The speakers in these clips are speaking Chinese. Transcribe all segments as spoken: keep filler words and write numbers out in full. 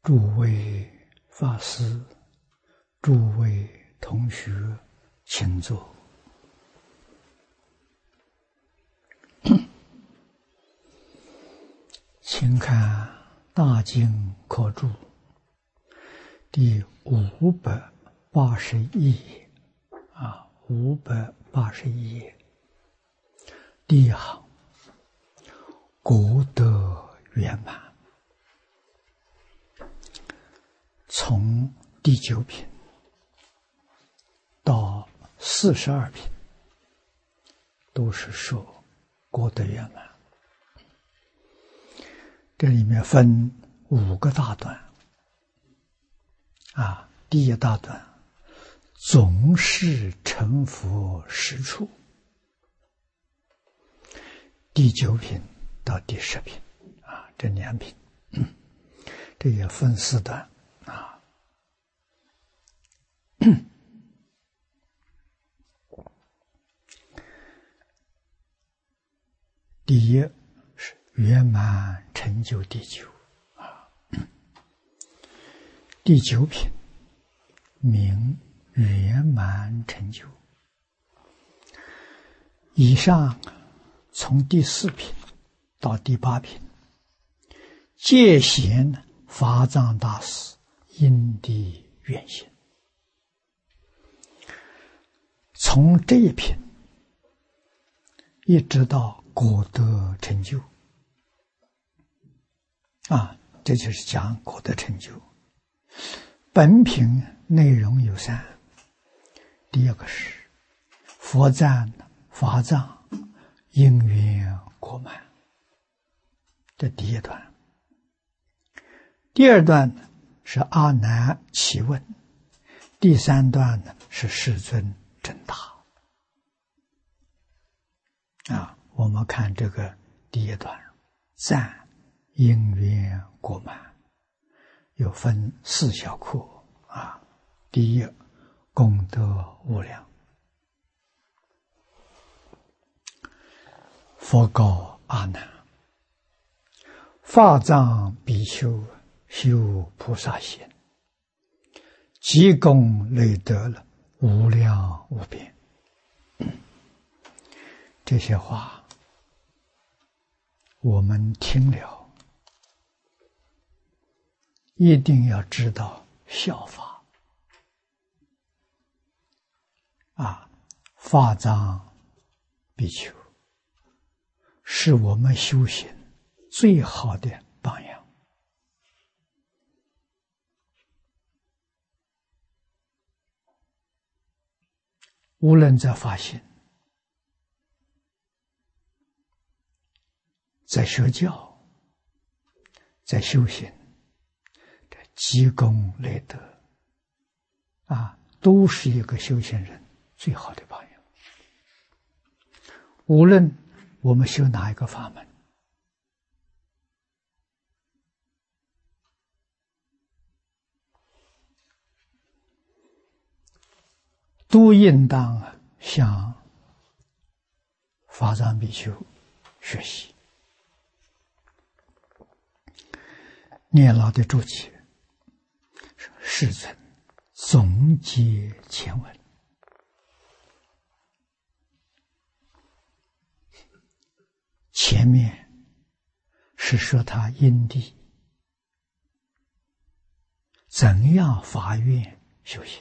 诸位法师、诸位同学，请坐。请看《大经科注》第五百八十一页啊，五百八十一页第一行，功德圆满。从第九品到四十二品，都是说功德圆满。这里面分五个大段啊，第一大段总是成佛实处，第九品到第十品啊，这两品，嗯、这也分四段啊。第一是圆满成就第九啊，第九品名圆满成就。以上从第四品到第八品，皆显法藏大师因地愿行。从这一品一直到功德成就啊，这就是讲功德成就。本品内容有三，第二个是佛赞法藏因缘果满，这第一段。第二段呢是阿难起问，第三段呢是世尊真答。啊，我们看这个第一段，赞因缘果满，有分四小课啊。第一，功德无量。佛告阿难：法藏比丘修菩萨行，积功累德了无量无边。这些话我们听了，一定要知道效法啊！法藏比丘是我们修行最好的榜样。无论在法行，在学教，在修行，这积功累德啊，都是一个修行人最好的榜样。无论我们修哪一个法门，都应当向法藏比丘学习。念老的注解，世尊总结前文，前面是说他因地怎样发愿修行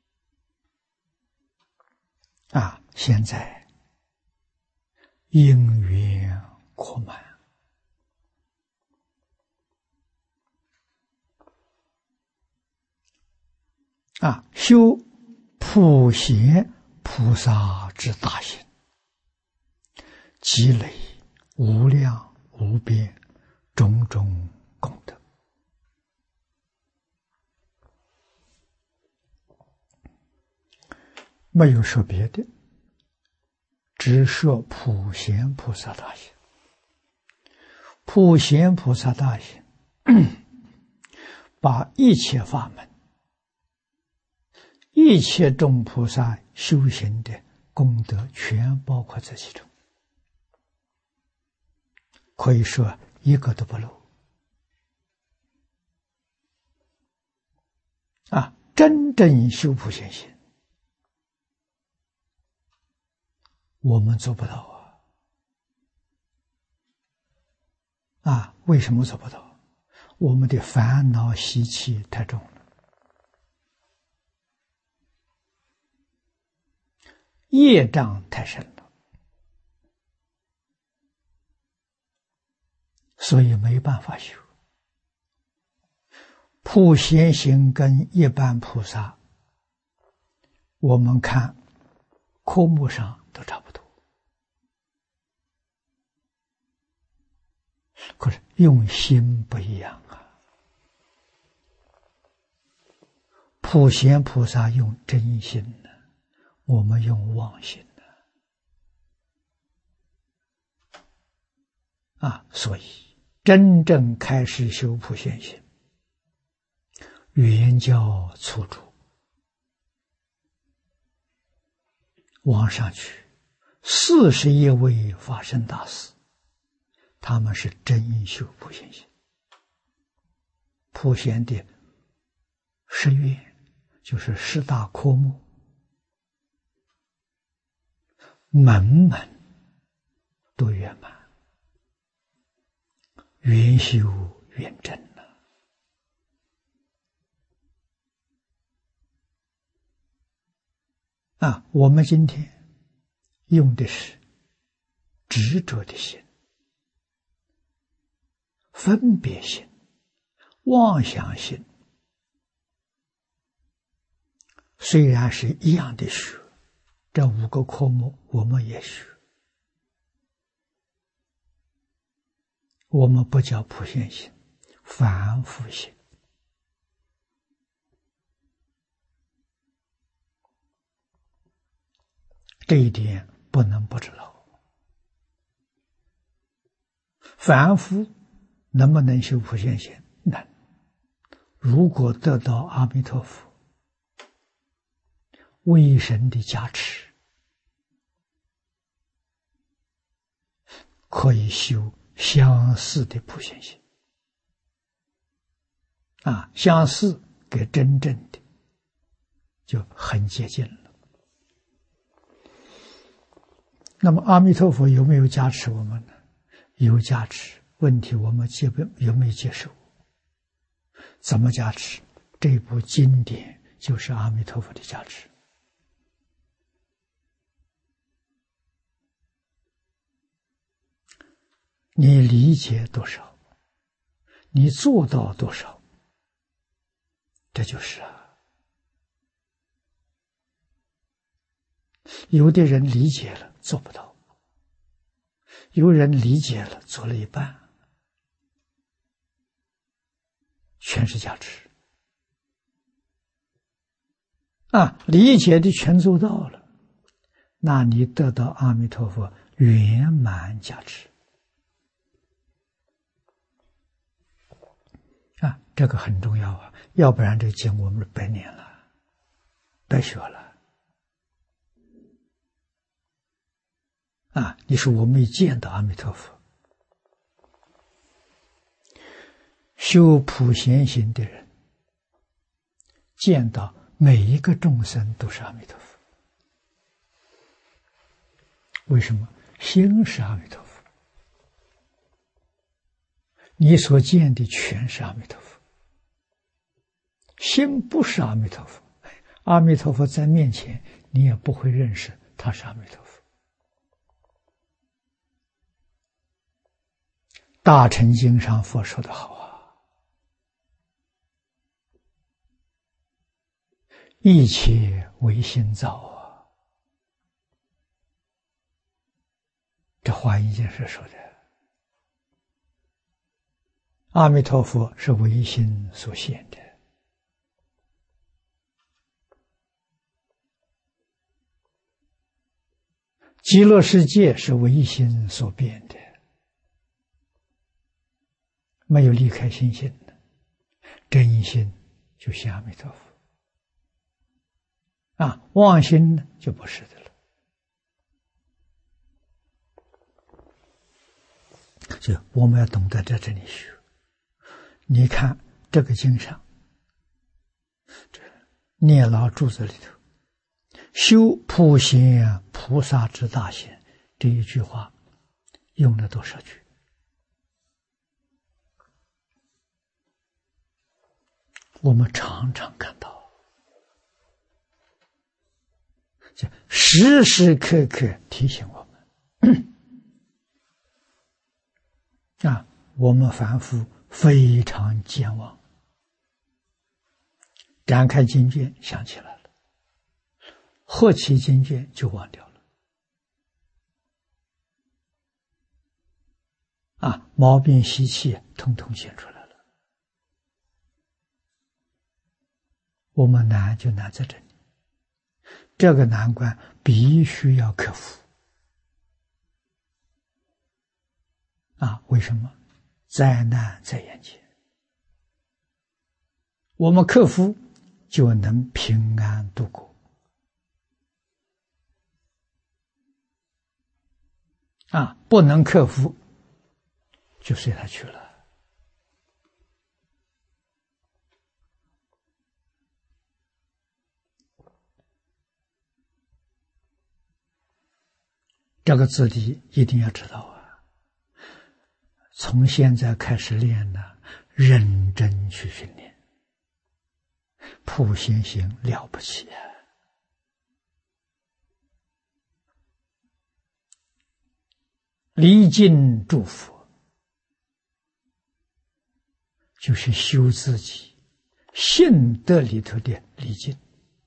啊，现在因缘果满啊，修普贤菩萨之大行，积累无量无边种种功德。没有说别的，只说普贤菩萨大行。普贤菩萨大行把一切法门、一切众菩萨修行的功德全包括在其中，可以说一个都不漏。 啊，真正修普贤行，我们做不到啊！啊，为什么做不到？我们的烦恼习气太重了，业障太深了，所以没办法修。普贤行跟一般菩萨，我们看科目上都差不多，可是用心不一样啊。普贤菩萨用真心呢，我们用妄心呢。啊，所以真正开始修普贤行，圆教初住，往上去四十一位法身大师，他们是真修普贤行。普贤的十愿就是十大科目，门门都圆满，圆修圆真了。啊，我们今天用的是执着的心、分别心、妄想心，虽然是一样的学，这五个科目我们也学，我们不叫普贤行，凡夫行。这一点不能不知道。凡夫能不能修普贤行？能。如果得到阿弥陀佛威神的加持，可以修相似的普贤行。啊，相似跟真正的就很接近了。那么阿弥陀佛有没有加持我们呢？有加持，问题我们接不有没有接受？怎么加持？这部经典就是阿弥陀佛的加持。你理解多少，你做到多少，这就是啊。有的人理解了做不到，有人理解了做了一半，全是加持啊！理解的全做到了，那你得到阿弥陀佛圆满加持啊！这个很重要啊，要不然这个经我们白念了，白学了。啊！你说我没见到阿弥陀佛，修普贤行的人，见到每一个众生都是阿弥陀佛。为什么？心是阿弥陀佛，你所见的全是阿弥陀佛。心不是阿弥陀佛，阿弥陀佛在面前，你也不会认识他是阿弥陀佛。大乘经上佛说的好啊，一切唯心造啊，这华严经是说的。阿弥陀佛是唯心所现的，极乐世界是唯心所变的。没有离开心性的真心就是阿弥陀佛啊，妄心呢就不是的了。所以我们要懂得在这里学。你看这个经上，这念老注子里头，修普贤菩萨之大行，这一句话用了多少句？我们常常看到，时时刻刻提醒我们啊，我们凡夫非常健忘，展开经卷想起来了，合起经卷就忘掉了啊，毛病习气统统显出来了。我们难就难在这里，这个难关必须要克服啊！为什么？灾难在眼前，我们克服就能平安度过啊！不能克服就随他去了。这个自己一定要知道啊！从现在开始练呢，认真去训练，普贤行了不起啊！离境诸佛，就是修自己性德里头的离境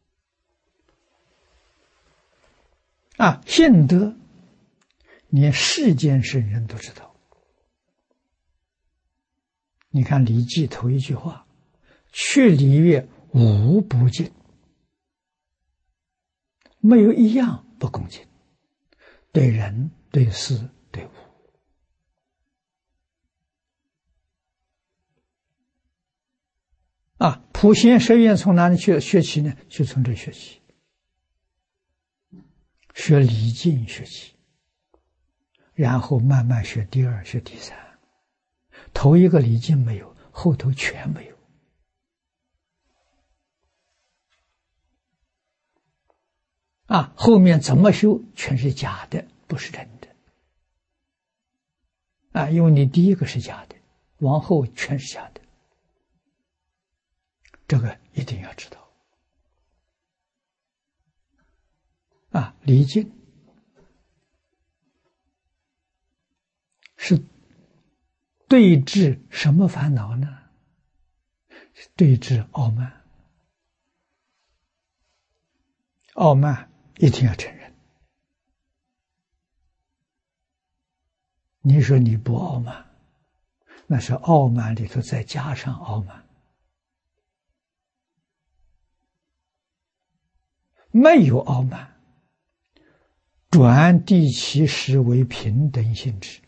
啊，性德连世间圣人都知道。你看《礼记》头一句话：“去礼乐，无不敬。”没有一样不恭敬，对人、对事、对物。啊，普贤十愿从哪里去学起呢？就从这学起，学礼敬学起。然后慢慢学第二，学第三，头一个礼敬没有，后头全没有。啊，后面怎么修全是假的，不是真的。啊，因为你第一个是假的，往后全是假的，这个一定要知道。啊，礼敬是对治什么烦恼呢？对治傲慢。傲慢一定要承认。你说你不傲慢，那是傲慢里头再加上傲慢。没有傲慢，转地其实为平等性质。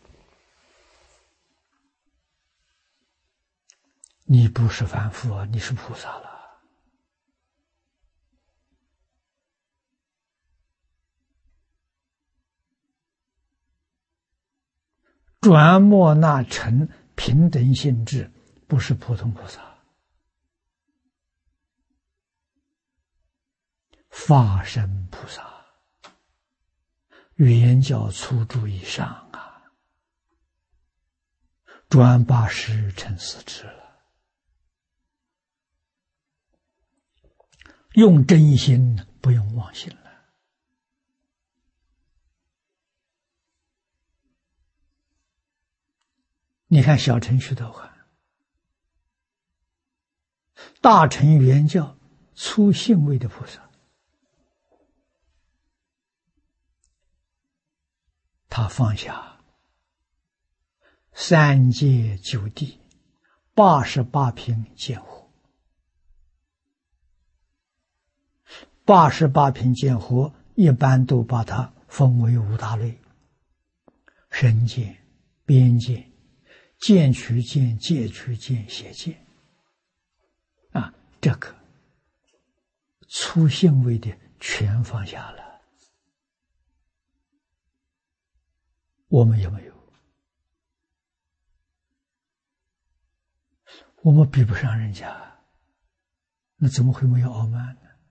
你不是凡夫啊，你是菩萨了。转莫那成平等性质，不是普通菩萨。法身菩萨，圆教初住以上啊，转八十成四智了。用真心，不用妄心了。你看小乘须陀洹，大乘圆教初信位的菩萨，他放下三界九地八十八品见惑，八十八品见惑一般都把它分为五大类：身见、边见、见取见、戒取见、邪见。啊，这个初信位的全放下了。我们有没有？我们比不上人家，那怎么会没有傲慢呢？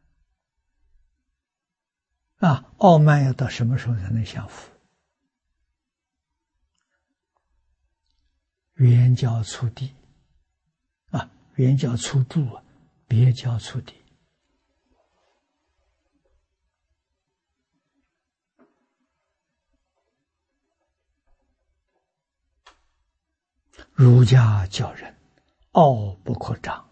啊，傲慢要到什么时候才能降服？圆教初地啊，圆教初住啊，别教初地。儒家教人傲不可长，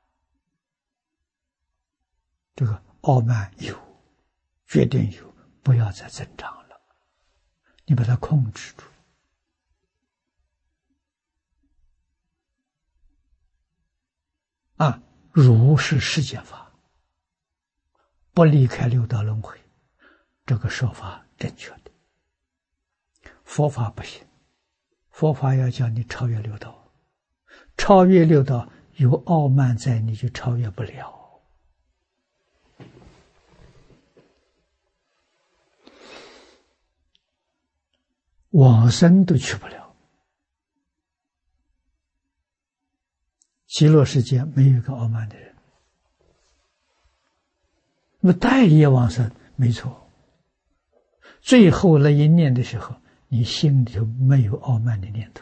这个傲慢有，决定有，不要再增长了，你把它控制住。啊，儒是世间法，不离开六道轮回，这个说法正确的。佛法不行，佛法要叫你超越六道，超越六道有傲慢在，你就超越不了。往生都去不了，极乐世界没有一个傲慢的人。那么待业往生没错，最后那一念的时候，你心里头没有傲慢的念头，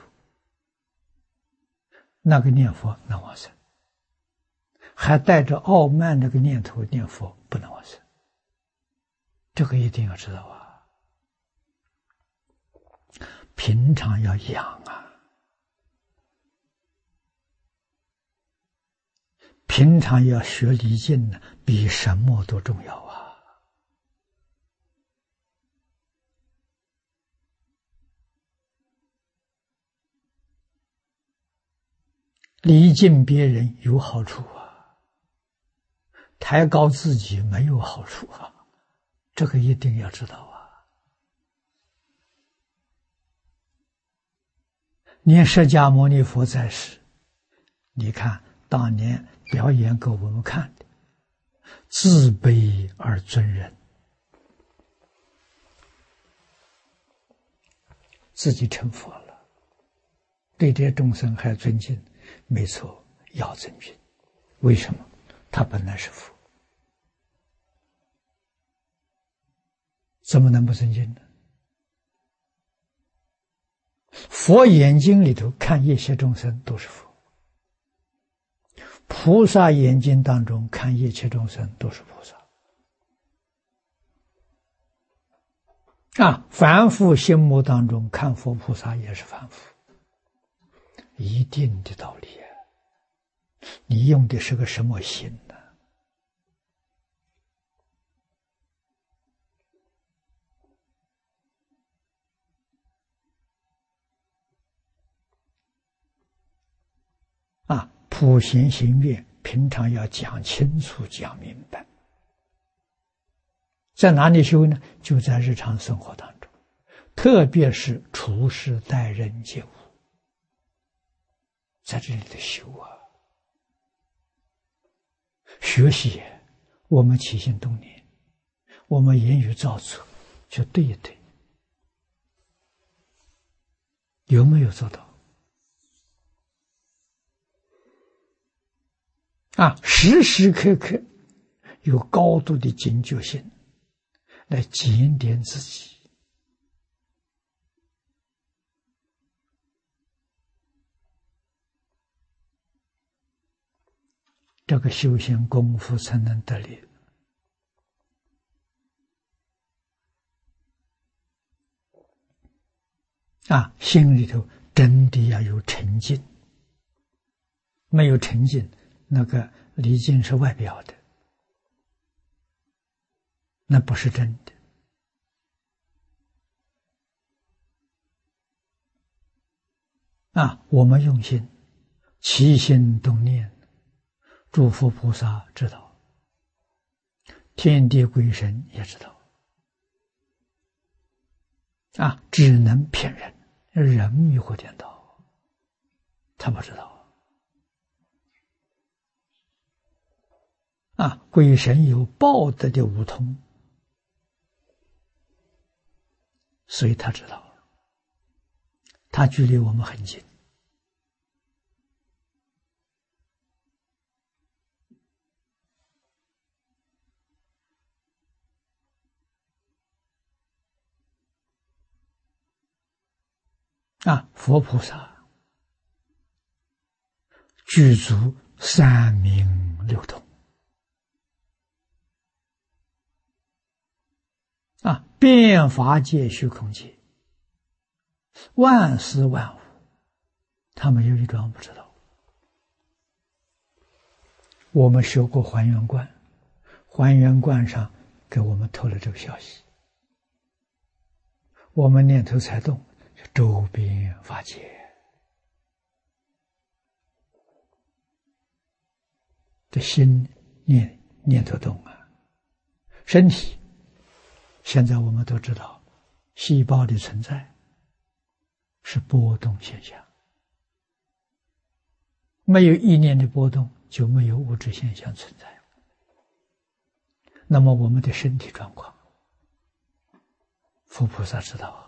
那个念佛能往生，还带着傲慢那个念头念佛不能往生，这个一定要知道啊。平常要养啊，平常要学离境呢，比什么都重要啊。离境别人有好处啊，抬高自己没有好处啊，这个一定要知道啊。念释迦牟尼佛在世，你看当年表演给我们看的，自卑而尊人，自己成佛了，对这众生还尊敬，没错，要尊敬。为什么？他本来是佛，怎么能不尊敬呢？佛眼睛里头看一切众生都是佛，菩萨眼睛当中看一切众生都是菩萨。啊，凡夫心目当中看佛菩萨也是凡夫，一定的道理啊。你用的是个什么心呢？啊，普贤行愿平常要讲清楚讲明白。在哪里修呢？就在日常生活当中，特别是处事待人接物，在这里的修啊。学习我们起心动念，我们言语造作就对一对，有没有做到？啊，时时刻刻有高度的警觉性来检点自己。这个修行功夫才能得力。啊，心里头真的要有沉静，没有沉静，那个离境是外表的，那不是真的。啊，我们用心，起心动念，诸佛菩萨知道，天地鬼神也知道。啊，只能骗人，人迷惑颠倒，他不知道。啊，鬼神有报德的无通，所以他知道，他距离我们很近。 啊，佛菩萨具足三明六通啊，遍法界虚空界，万事万物，他没有一桩不知道。我们学过还原观，还原观上给我们透了这个消息，我们念头才动，周边法界的心念念头动啊，身体现在我们都知道，细胞的存在是波动现象，没有意念的波动，就没有物质现象存在。那么我们的身体状况，佛菩萨知道，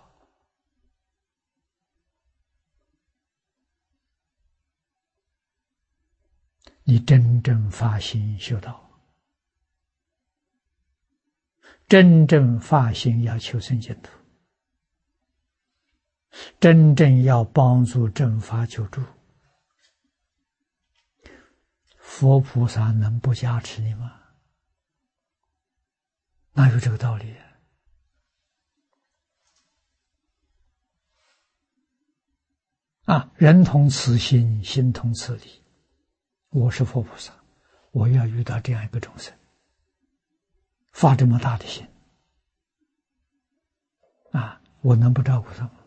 你真正发心修道，真正发心要求生净土，真正要帮助正法救助，佛菩萨能不加持你吗？哪有这个道理啊？啊，人同此心，心同此理。我是佛菩萨，我要遇到这样一个众生，发这么大的心，啊，我能不照顾他吗？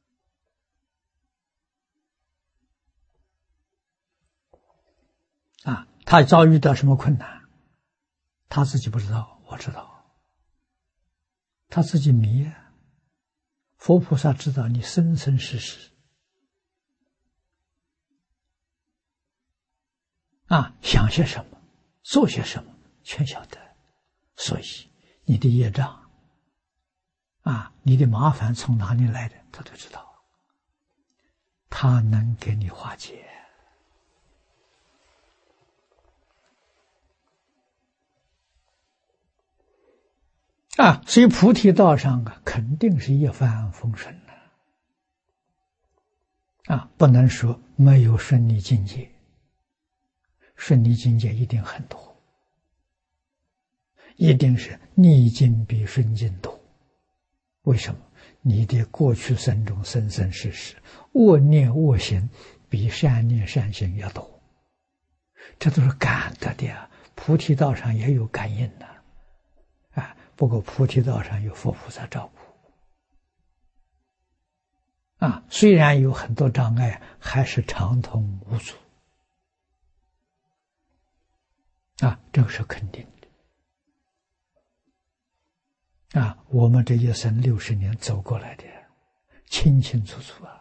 啊，他遭遇到什么困难，他自己不知道，我知道。他自己迷啊，佛菩萨知道你生生世世啊，想些什么，做些什么，全晓得。所以你的业障啊，你的麻烦从哪里来的，他都知道，他能给你化解。啊，所以菩提道上啊，肯定是一帆风顺的啊，不能说没有顺利境界，顺利境界一定很多，一定是逆境比顺境多。为什么？你的过去生中生生世世恶念恶行比善念善行要多，这都是感得的啊。菩提道上也有感应的啊。不过菩提道上有佛菩萨照顾啊，虽然有很多障碍，还是畅通无阻啊，这个是肯定的啊。我们这一生六十年走过来的，清清楚楚啊。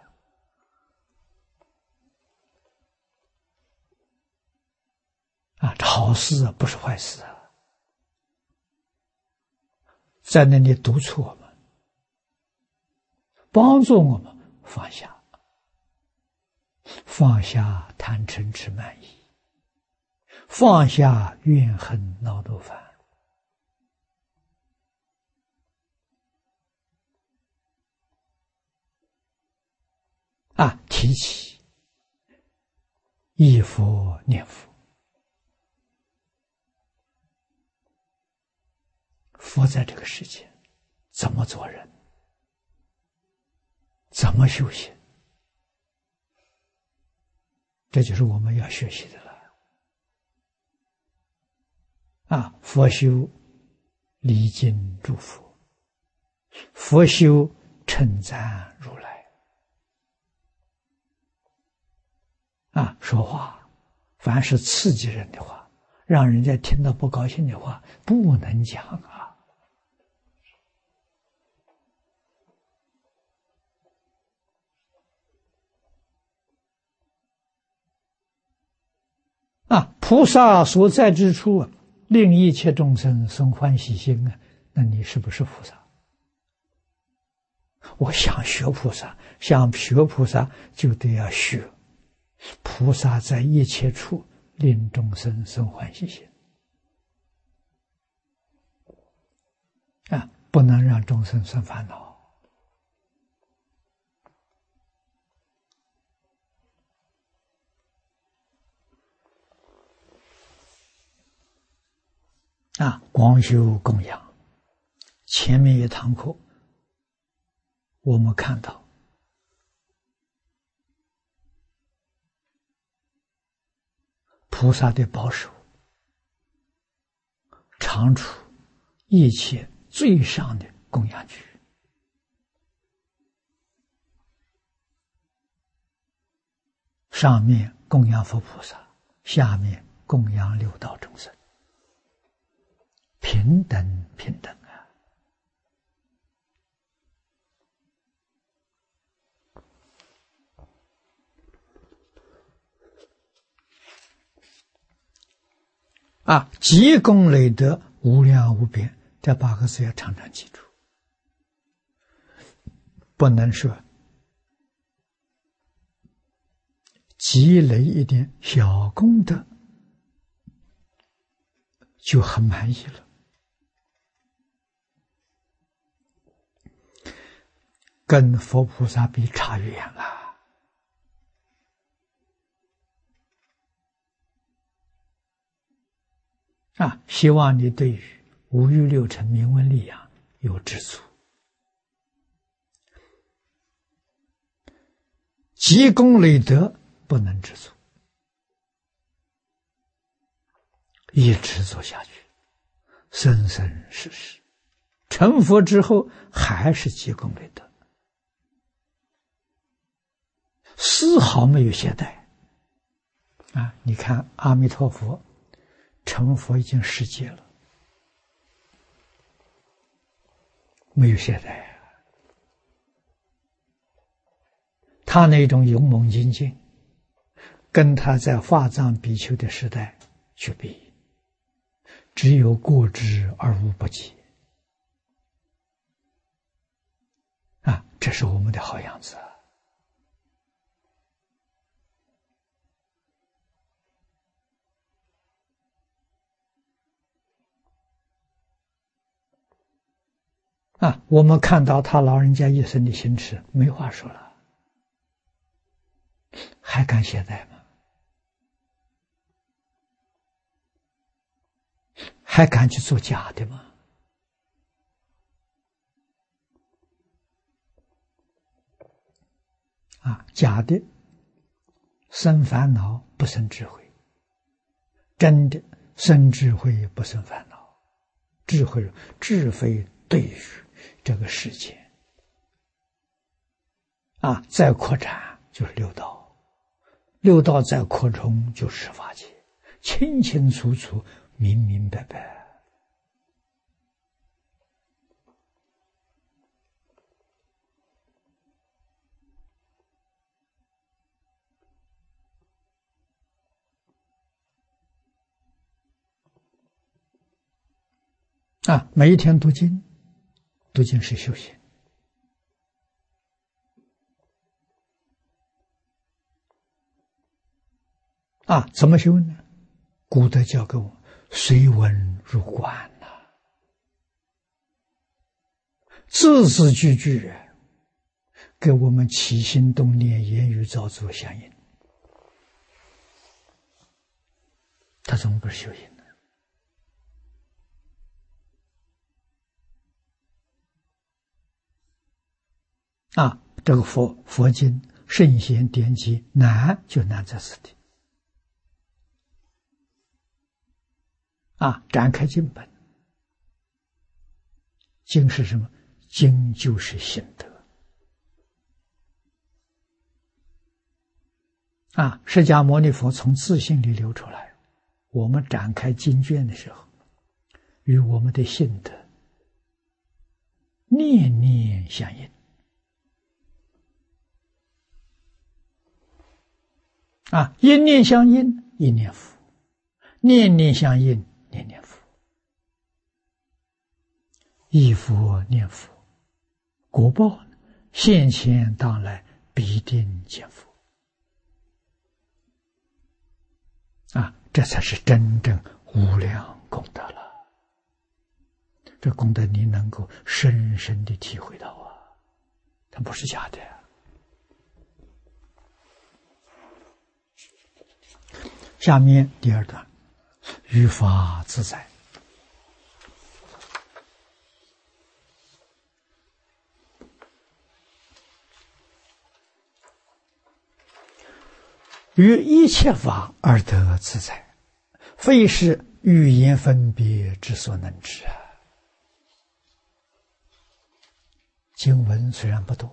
啊，好事啊，不是坏事啊。在那里督促我们，帮助我们放下，放下贪嗔痴慢疑，放下怨恨恼怒烦。啊，提起忆佛念佛，佛在这个世界怎么做人，怎么修行，这就是我们要学习的了。啊，佛修礼敬祝福，佛修称赞如来。啊，说话凡是刺激人的话，让人家听到不高兴的话，不能讲啊。啊，菩萨所在之处，令一切众生生欢喜心啊，那你是不是菩萨？我想学菩萨，想学菩萨就得要学菩萨在一切处令众生生欢喜心啊，不能让众生生烦恼啊，光修供养，前面一堂课，我们看到菩萨的保守，常处一切最上的供养区，上面供养佛菩萨，下面供养六道众生，平等平等啊！啊，积功累德无量无边，这八个字要常常记住，不能说积累一点小功德就很满意了。跟佛菩萨比差远了。啊，希望你对于五欲六尘名闻利养有知足，积功累德不能知足，一直做下去，生生世世，成佛之后还是积功累德，丝毫没有懈怠。啊，你看阿弥陀佛成佛已经十劫了，没有懈怠啊。他那种勇猛精进，跟他在法藏比丘的时代去比，只有过之而无不及。啊，这是我们的好样子啊！啊，我们看到他老人家一生的行持，没话说了，还敢懈怠吗？还敢去做假的吗？啊，假的生烦恼不生智慧，真的生智慧不生烦恼。智慧智慧对于这个世界啊，再扩展就是六道，六道再扩充就是十法界，清清楚楚，明明白白。啊，每一天读经，读经是修行。啊，怎么修呢？古德教给我随文入观呐、啊，字字句句给我们起心动念、言语造作相应。他怎么不是修行呢？啊，这个佛佛经圣贤典籍难就难在此地。啊，展开经本，经是什么？经就是心得。啊，释迦牟尼佛从自性里流出来，我们展开经卷的时候，与我们的性德念念相应。啊，一念相应，一念佛；念念相应，念念佛。忆佛念佛，果报现前当来必定见佛。啊，这才是真正无量功德了。这功德你能够深深的体会到啊，它不是假的。下面第二段，于法自在。 于一切法而得自在，非是语言分别之所能知啊。经文虽然不多，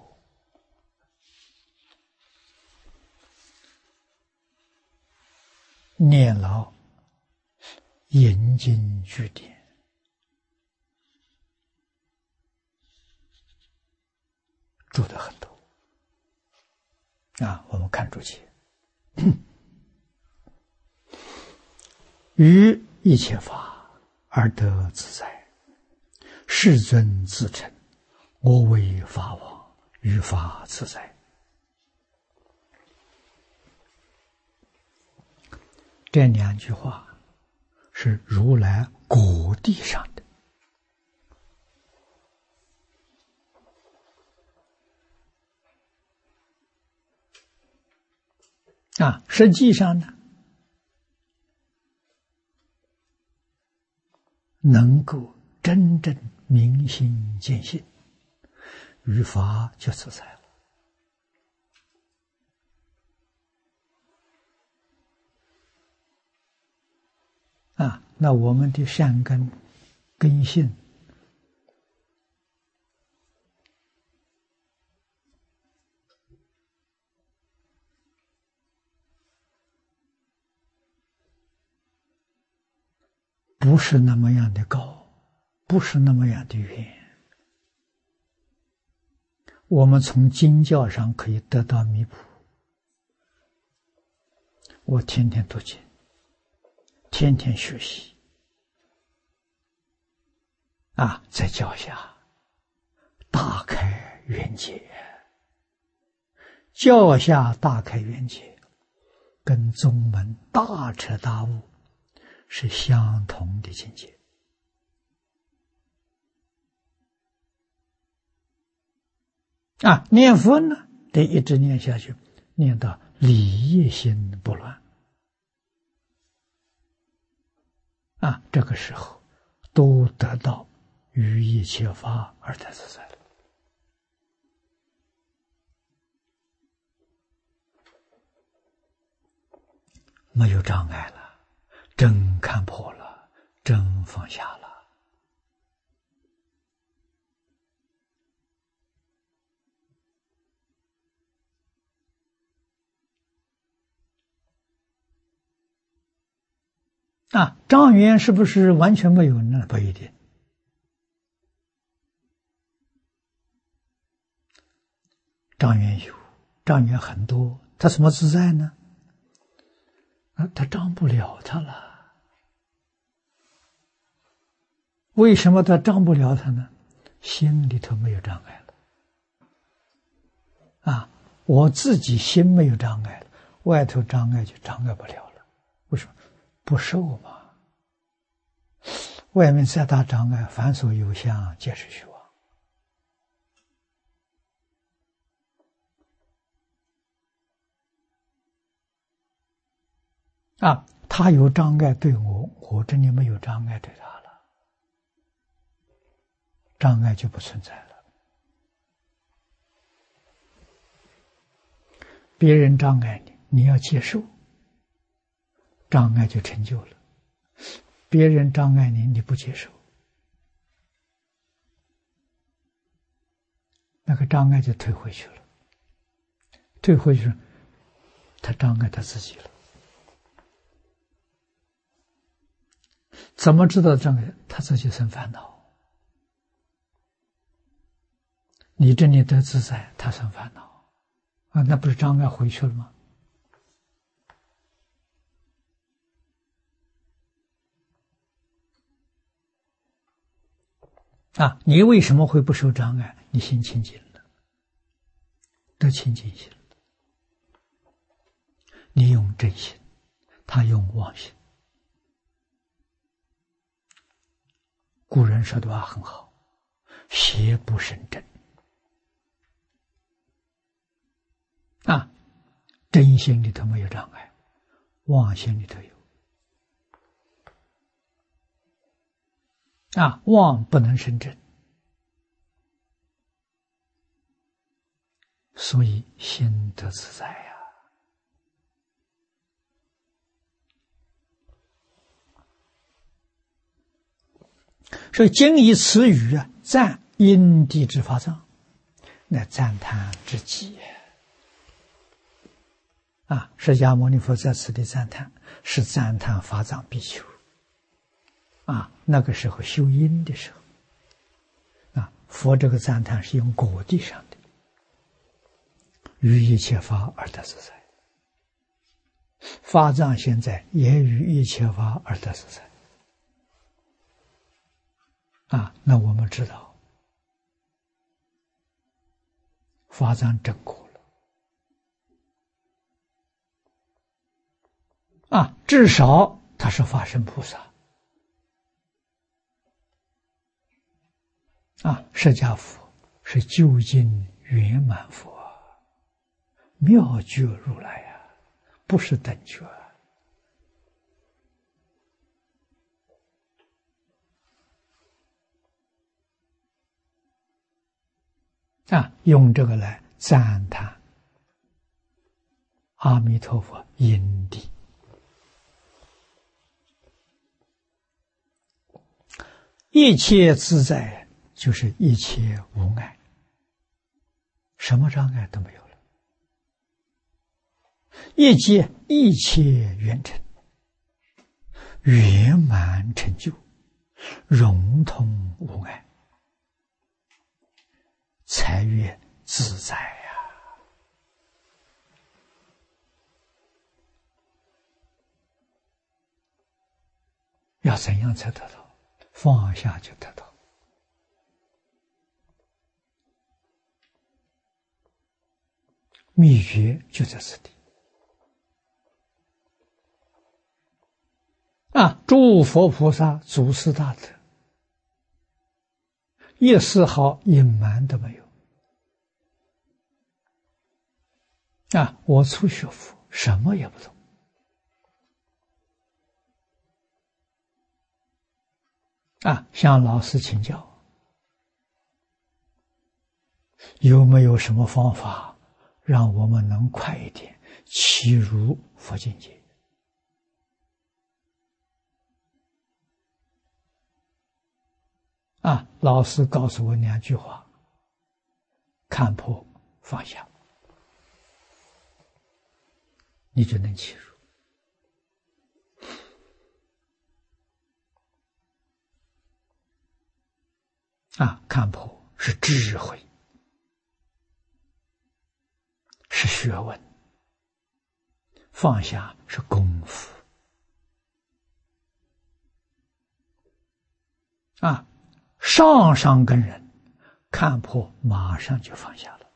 念牢引经据典，住的很多啊。我们看注解，于一切法而得自在，世尊自称我为法王，于法自在。这两句话是如来果地上的啊，实际上呢，能够真正明心见性，于法就自在了啊。那我们的善根根性不是那么样的高，不是那么样的远。我们从经教上可以得到弥补。我天天读经，天天学习啊，在教下大开圆解，教下大开圆解，跟宗门大彻大悟是相同的境界啊。念佛呢，得一直念下去，念到理业心不乱啊，这个时候都得到于一切法而得自在了，没有障碍了，真看破了，真放下了啊。障缘是不是完全没有呢？不一定。障缘有，障缘很多，他怎么自在呢？啊，他障不了他了。为什么他障不了他呢？心里头没有障碍了。啊，我自己心没有障碍了，外头障碍就障碍不了了。为什么？不受嘛。外面再大障碍，凡所有相，皆是虚妄。啊，他有障碍对我，我这里没有障碍对他了，障碍就不存在了。别人障碍你，你要接受，障碍就成就了。别人障碍你，你不接受，那个障碍就退回去了。退回去，他障碍他自己了。怎么知道障碍？他自己生烦恼。你这里得自在，他生烦恼啊，那不是障碍回去了吗？啊，你为什么会不受障碍？你心清净了，得清净心了。你用真心，他用妄心。古人说的话很好，邪不胜正啊，真心里头没有障碍，妄心里头有啊，妄不能生正，所以心得自在呀、 说今以此语啊，赞因地之法藏，那赞叹之极啊！释迦牟尼佛在此地赞叹，是赞叹法藏比丘啊。那个时候修因的时候啊，佛这个赞叹是用果地上的，于一切法而得自在。法藏现在也于一切法而得自在啊。那我们知道，法藏证果了啊，至少他是法身菩萨啊。释迦佛是究竟圆满佛，妙觉如来呀、啊，不是等觉啊。用这个来赞叹阿弥陀佛因地。一切自在就是一切无碍，什么障碍都没有了。一切一切圆成，圆满成就，融通无碍，才越自在呀、啊！要怎样才得到？放下就得到。秘诀就在此地啊！诸佛菩萨、祖师大德，一丝毫隐瞒都没有啊！我初学佛，什么也不懂啊，向老师请教，有没有什么方法让我们能快一点契入佛境界？啊，老师告诉我两句话：看破放下，你就能契入。啊，看破是智慧，是学问；放下是功夫。啊，上上根人看破，马上就放下了。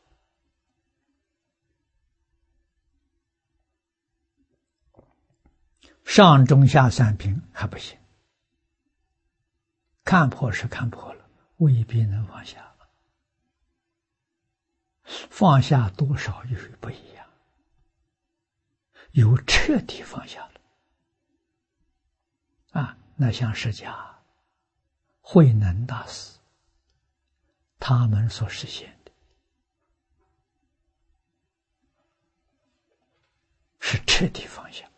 上中下三品还不行，看破是看破了，未必能放下。放下多少又是不一样，有彻底放下了啊！那像释迦、慧能大师他们所实现的，是彻底放下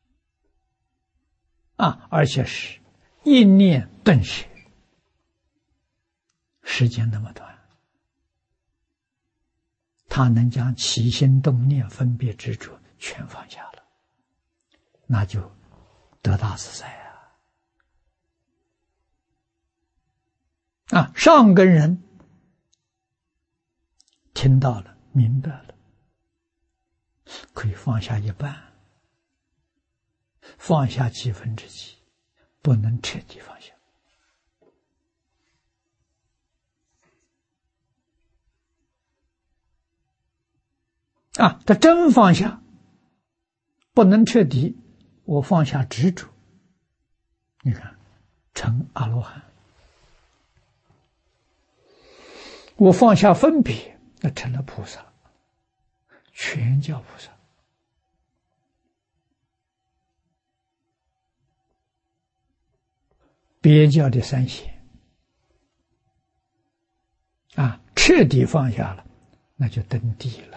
啊，而且是一念顿舍，时间那么短，他能将起心动念、分别执着全放下了，那就得大自在啊！啊，上根人听到了，明白了，可以放下一半，放下几分之几，不能彻底放下。啊，他真放下，不能彻底，我放下执着，你看，成阿罗汉；我放下分别，那成了菩萨，全叫菩萨。别教的三贤啊，彻底放下了，那就登地了。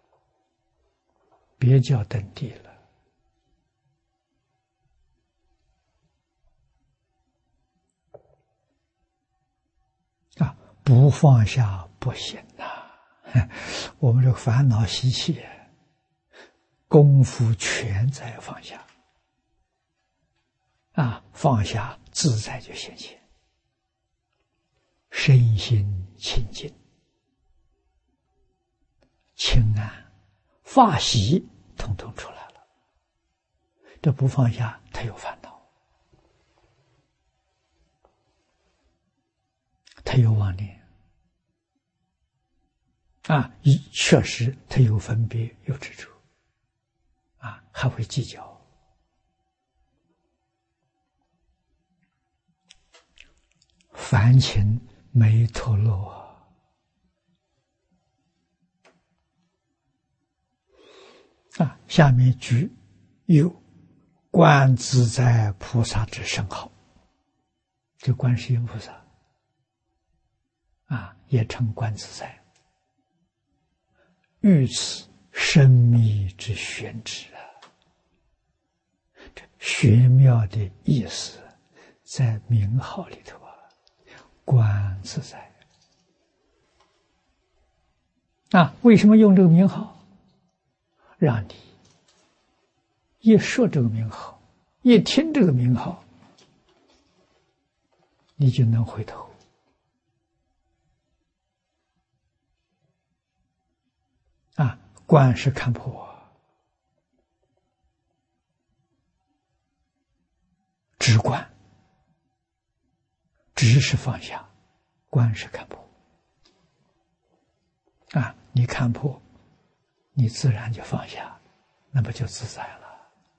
别叫登地了。 不放下不行呐！我们这个烦恼习气，功夫全在放下啊！放下自在就现前，身心清净、清安、法喜，统统出来了。这不放下，他有烦恼，他有妄念啊！确实，他有分别，有执着啊，还会计较。凡情没脱落啊！下面举有观自在菩萨之圣号，这观世音菩萨啊，也称观自在，于此深密之玄旨啊！这玄妙的意思在名号里头啊，观自在啊！为什么用这个名号？让你一说这个名号，一听这个名号，你就能回头啊！观是看破，直观，直是放下，观是看破啊！你看破，你自然就放下，那么就自在了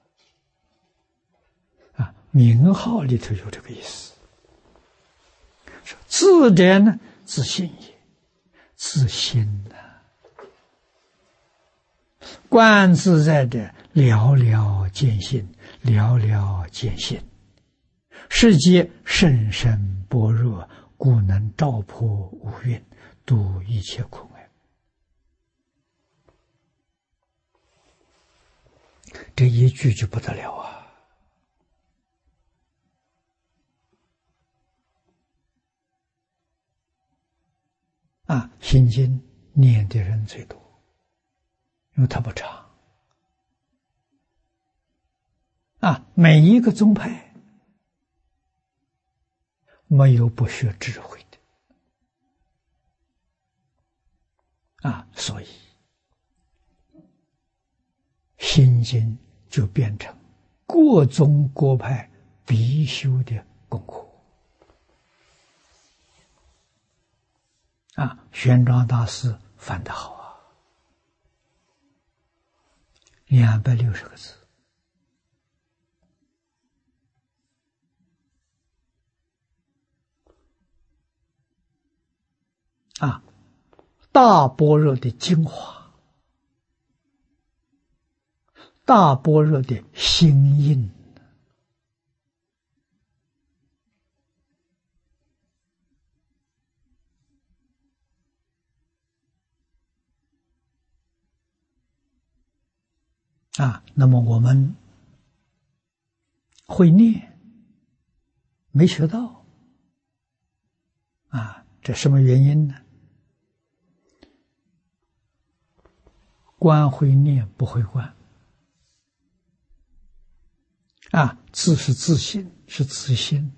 啊！名号里头有这个意思，说自者呢，自信也，自心呢、啊。观自在者，寥寥见性，寥寥见性，是皆甚深般若，故能照破五蕴，度一切苦厄。这一句就不得了啊！啊，心经念的人最多，因为它不长啊。每一个宗派没有不学智慧的啊，所以心经就变成各宗各派必修的功课啊。玄奘大师翻得好啊，两百六十个字啊，大般若的精华，大般若的心印啊。那么我们会念，没学到啊，这什么原因呢？观会念，不会观啊。自是自信，是自心，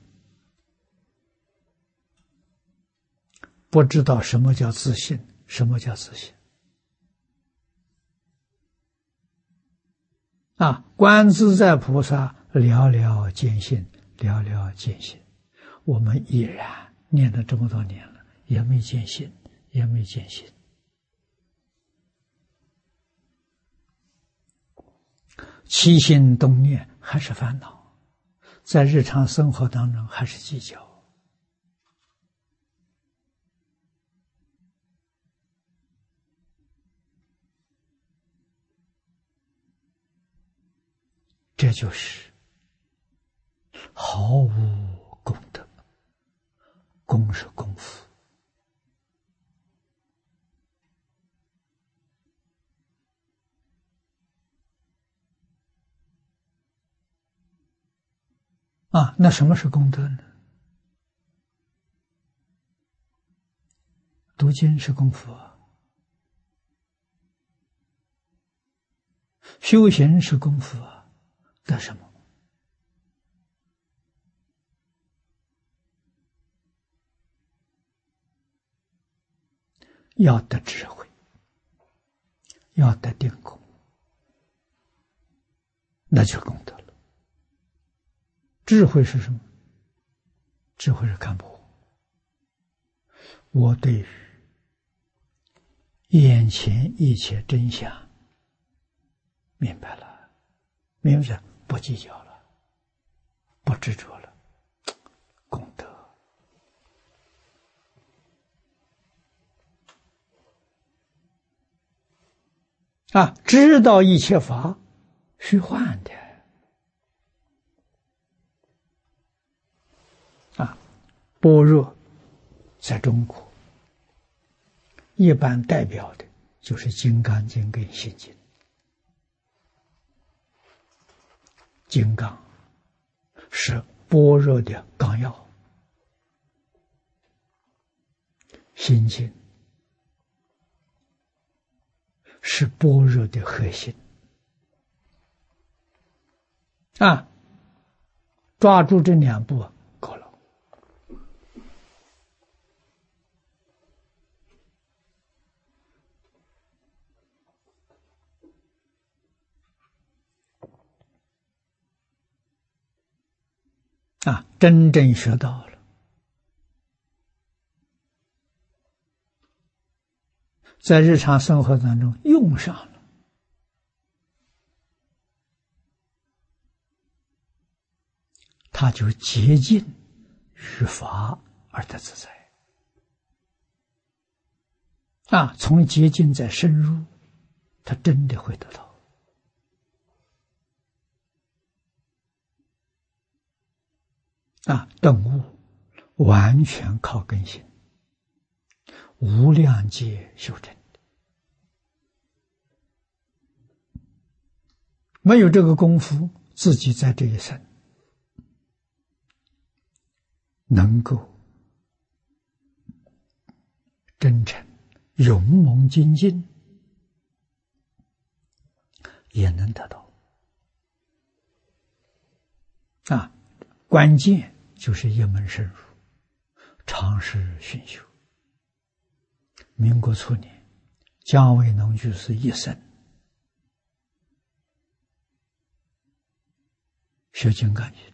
不知道什么叫自信，什么叫自信啊。观自在菩萨，寥寥见性，寥寥见性。我们依然念了这么多年了，也没见性，也没见性。起心动念还是烦恼，在日常生活当中还是计较。这就是毫无功德，功是功夫啊。那什么是功德呢？ 读经是功夫啊，修行是功夫啊，得什么？要得智慧，要得定功，那就功德了。智慧是什么？智慧是看破我对于眼前一切真相明白了，明白不计较了，不执着了，功德。啊，知道一切法虚幻的啊，般若在中国一般代表的就是《金刚经》跟《心经》。金刚是般若的纲要，心经是般若的核心啊，抓住这两步够了。啊，真正学到了，在日常生活当中用上了，他就竭尽于法而得自在。啊，从竭尽再深入，他真的会得到。啊，顿悟完全靠根性，无量劫修成的，没有这个功夫，自己在这一生能够真诚勇猛精进，也能得到。啊，关键就是一门深入，常识熏修。民国初年，姜维农居士一生学金刚经，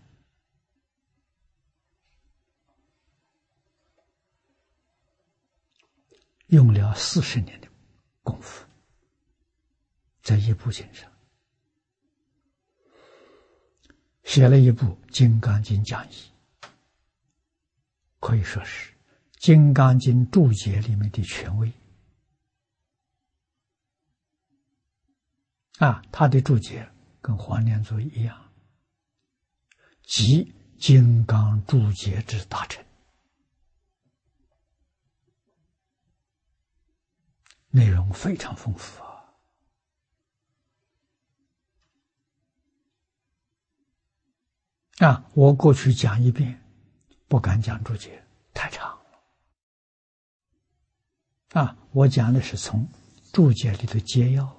用了四十年的功夫，在一部经上写了一部《金刚经讲义》，可以说是《金刚经》注解里面的权威。啊，他的注解跟黄念祖一样，即金刚注解之大成，内容非常丰富啊。啊，我过去讲一遍，不敢讲注解，太长了。啊，我讲的是从注解里的摘要，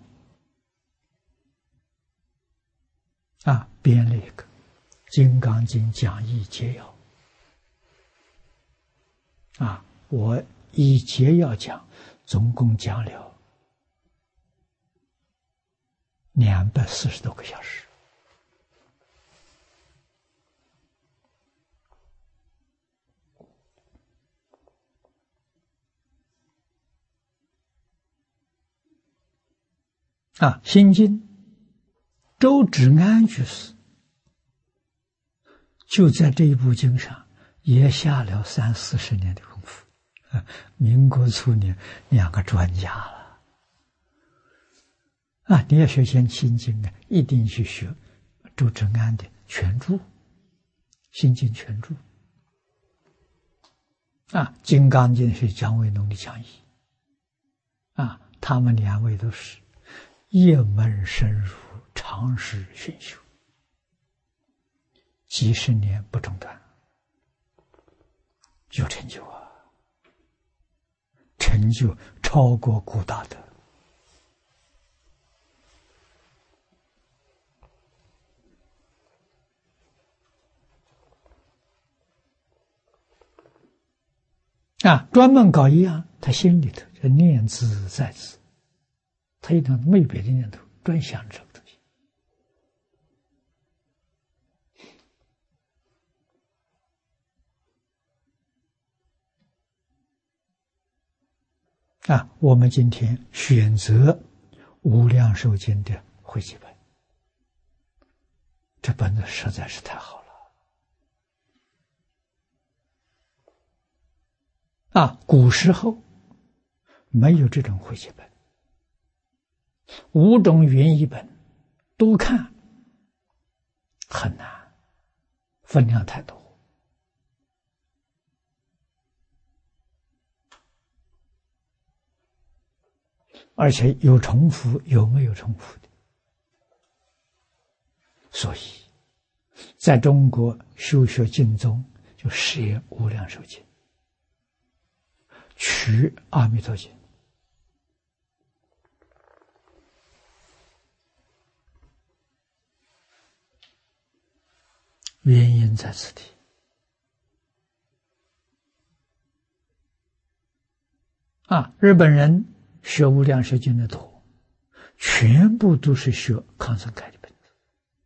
啊，编了一个《金刚经讲义摘要》。啊，我以摘要讲，总共讲了两百四十多个小时。啊，《心经》周芷安居士就在这一部经上也下了三四十年的功夫。啊，民国初年，两个专家了。啊，你要学习心经呢，一定去学周芷安的全注，《心经》全注。啊，《金刚经》是姜维农的讲义。啊，他们两位都是一门深入，常识熏修，几十年不中断，有成就啊！成成就超过古大德。啊，专门搞一样，他心里头就念兹在兹，他一点没别的念头，专想这个东西。啊，我们今天选择《无量寿经》的汇集本，这本子实在是太好了。啊，古时候没有这种汇集本，五种原译本都看很难，分量太多。而且有重复，有没有重复的？所以，在中国修学经宗就写《无量寿经》，取《阿弥陀经》，原因在此地。啊，日本人学《无量寿经》的多，全部都是学康僧开的本子，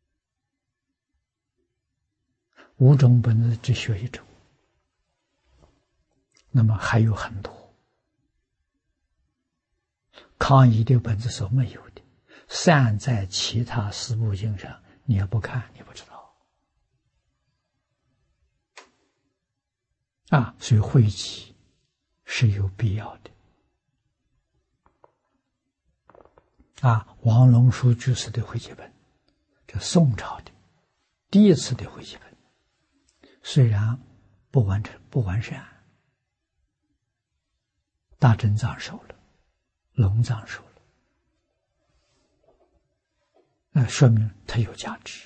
五种本子只学一种，那么还有很多康仪的本子所没有的，散在其他四部经上，你要不看，你不知道。啊，所以汇集是有必要的。啊，王龙书居士的汇集本，这宋朝的第一次的汇集本，虽然不完整不完善，大正藏收了，龙藏收了，那说明它有价值。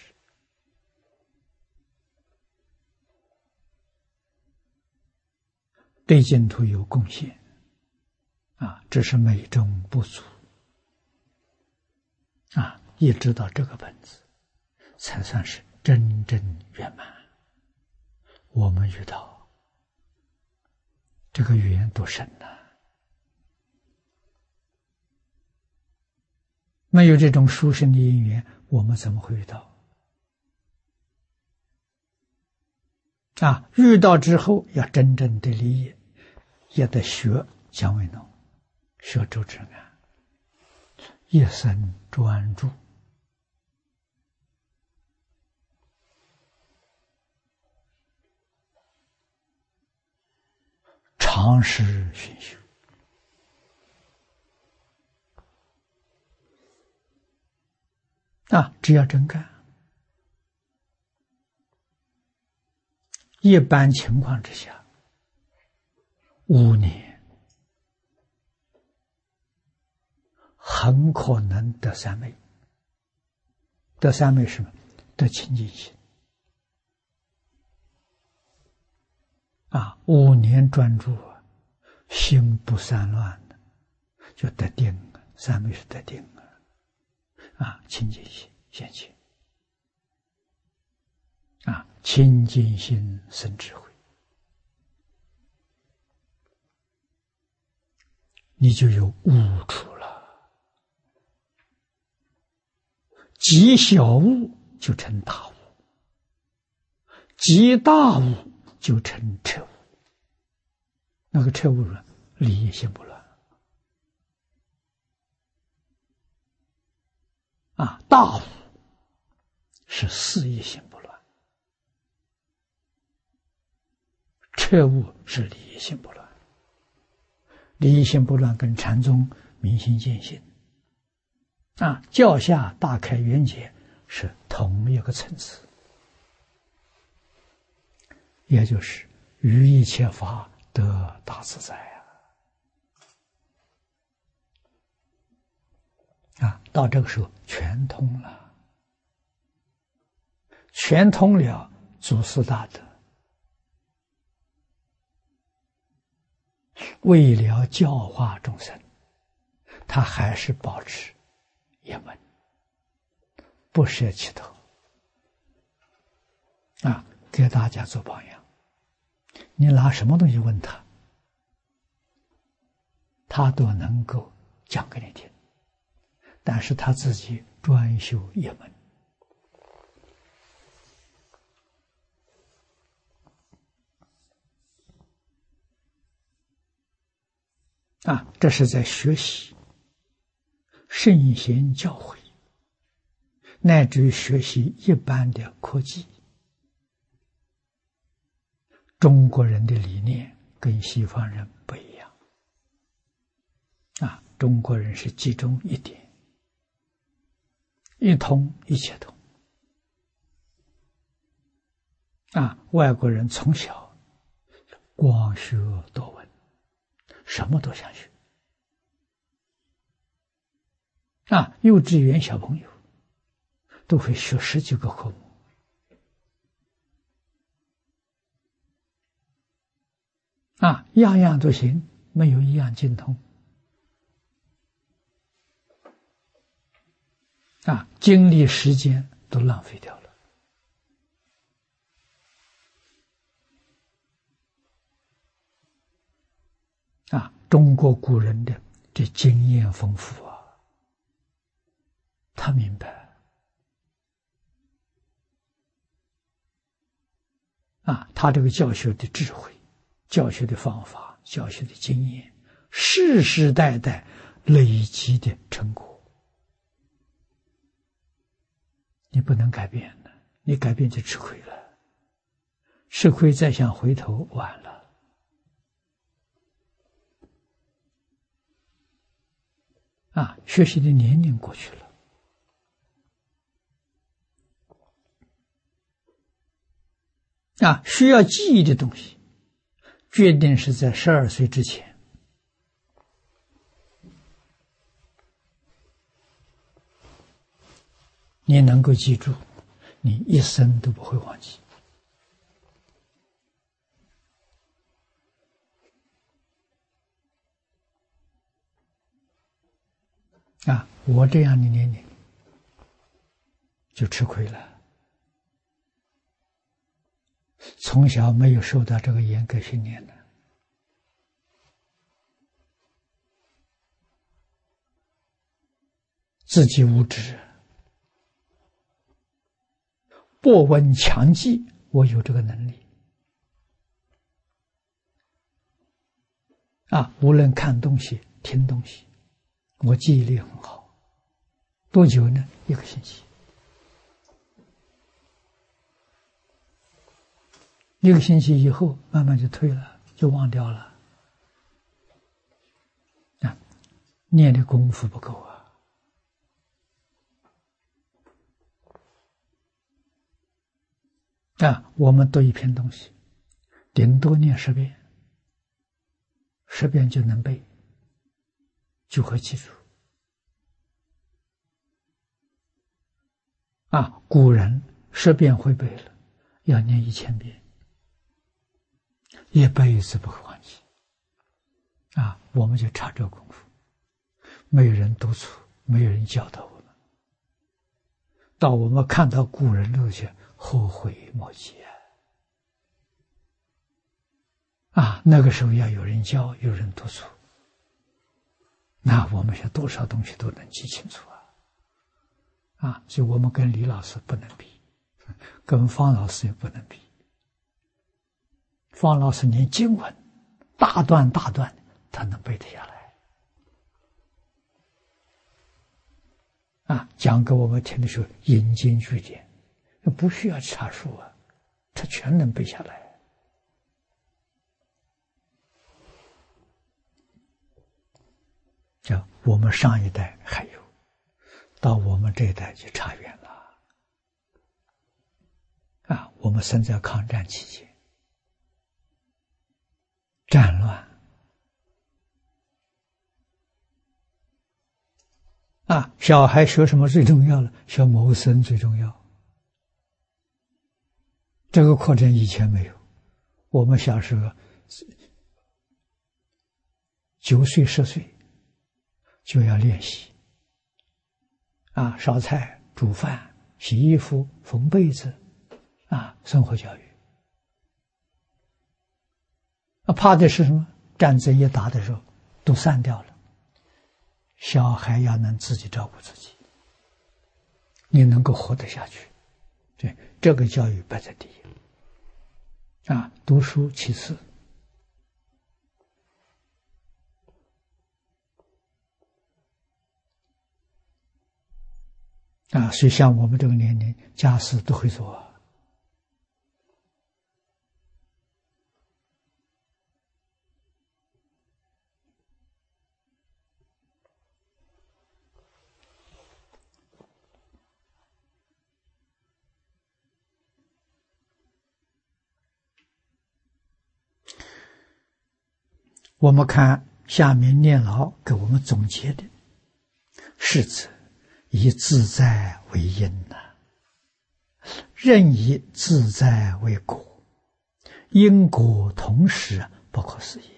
对净土有贡献，啊，这是美中不足。啊，一直到这个本子，才算是真正圆满。我们遇到这个缘多深呐、啊！没有这种殊胜的因缘，我们怎么会遇到？啊，遇到之后要真正的理解，也得学姜维农，学周志安。一生专注，长时熏修，啊，只要真干。一般情况之下，五年很可能得三昧。得三昧是什么？得清净心。啊，五年专注啊，心不散乱的，就得定了。三昧是得定了。啊，清净心现前。啊，清净心生智慧，你就有悟处了。极小悟就成大悟，极大悟就成彻悟。那个彻悟了，理也心不乱。啊，大悟是事业心不乱，彻悟是理业心不乱。理业心不乱跟禅宗明心见性啊，教下大开圆解是同一个层次，也就是于一切法得大自在啊！啊，到这个时候全通了，全通了祖师大德， 为了教化众生，他还是保持一门，不舍其头啊，给大家做榜样。你拿什么东西问他，他都能够讲给你听，但是他自己专修一门。啊，这是在学习圣贤教诲，乃至于学习一般的科技。中国人的理念跟西方人不一样啊，中国人是集中一点，一通一切通啊，外国人从小光学多闻，什么都想学啊，幼稚园小朋友都会学十几个科目啊，样样都行，没有一样精通啊，精力时间都浪费掉了啊。中国古人的这经验丰富啊，他明白啊，他这个教学的智慧，教学的方法，教学的经验，世世代代累积的成果，你不能改变的，你改变就吃亏了，吃亏再想回头晚了啊！学习的年龄过去了啊，需要记忆的东西，决定是在十二岁之前。你能够记住，你一生都不会忘记啊！我这样的年龄就吃亏了，从小没有受到这个严格训练的自己无知，博闻强记，我有这个能力啊！无论看东西听东西，我记忆力很好。多久呢？一个星期。一个星期以后慢慢就退了，就忘掉了啊！念的功夫不够啊！啊，我们读一篇东西，顶多念十遍，十遍就能背，就会记住。啊，古人十遍会背了，要念一千遍，一辈子不会忘记。啊，我们就差这功夫，没有人督促，没有人教导我们，到我们看到古人路线，后悔莫及啊！啊，那个时候要有人教，有人督促，那我们现在多少东西都能记清楚啊！啊，所以我们跟李老师不能比，跟方老师也不能比。方老师连经文大段大段他能背得下来啊，讲给我们听的时候引经据典，不需要查书啊，他全能背下来。叫我们上一代还有，到我们这一代就差远了啊！我们生在抗战期间，战乱啊，小孩学什么最重要了？学谋生最重要。这个课程以前没有，我们小时候九岁十岁就要练习啊，烧菜、煮饭、洗衣服、缝被子啊，生活教育。啊，怕的是什么？战争一打的时候，都散掉了。小孩要能自己照顾自己，你能够活得下去，对，这个教育摆在第一。啊，读书其次。啊，所以像我们这个年龄，家事都会做。我们看下面念老给我们总结的，是指以自在为因呐、啊，任以自在为果，因果同时不可思议。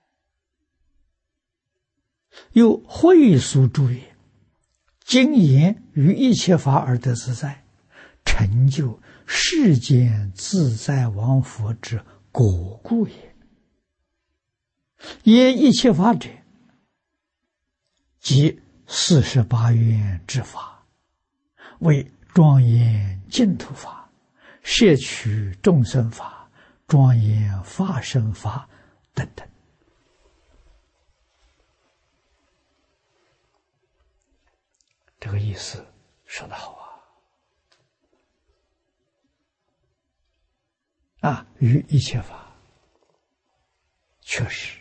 又会疏诸曰：今言于一切法而得自在，成就世间自在王佛之果故也。耶一切法者，即四十八愿之法，为庄严净土法、摄取众生法、庄严法身法等等。这个意思说得好啊！啊，于一切法，确实，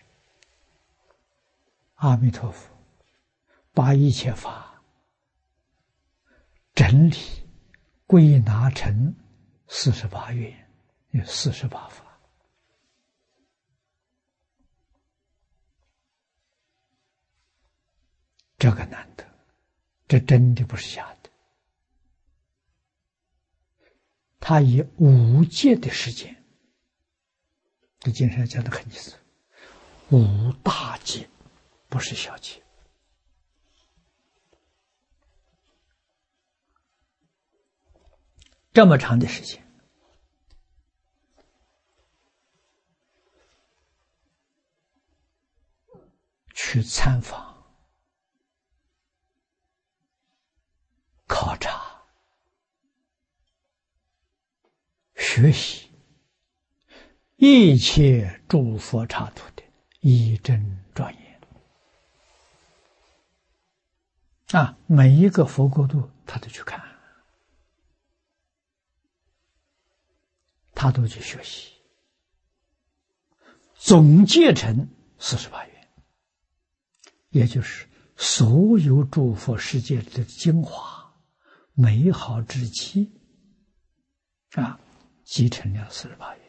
阿弥陀佛把一切法整理归纳成四十八愿，有四十八法。这个难得，这真的不是假的。他以无界的时间，这经上讲得很清楚，无大界，不是小界。这么长的时间，去参访、考察、学习一切诸佛刹土的义真庄严啊，每一个佛国度他都去看，他都去学习，总结成四十八愿，也就是所有诸佛世界的精华、美好之极啊，集成了四十八愿。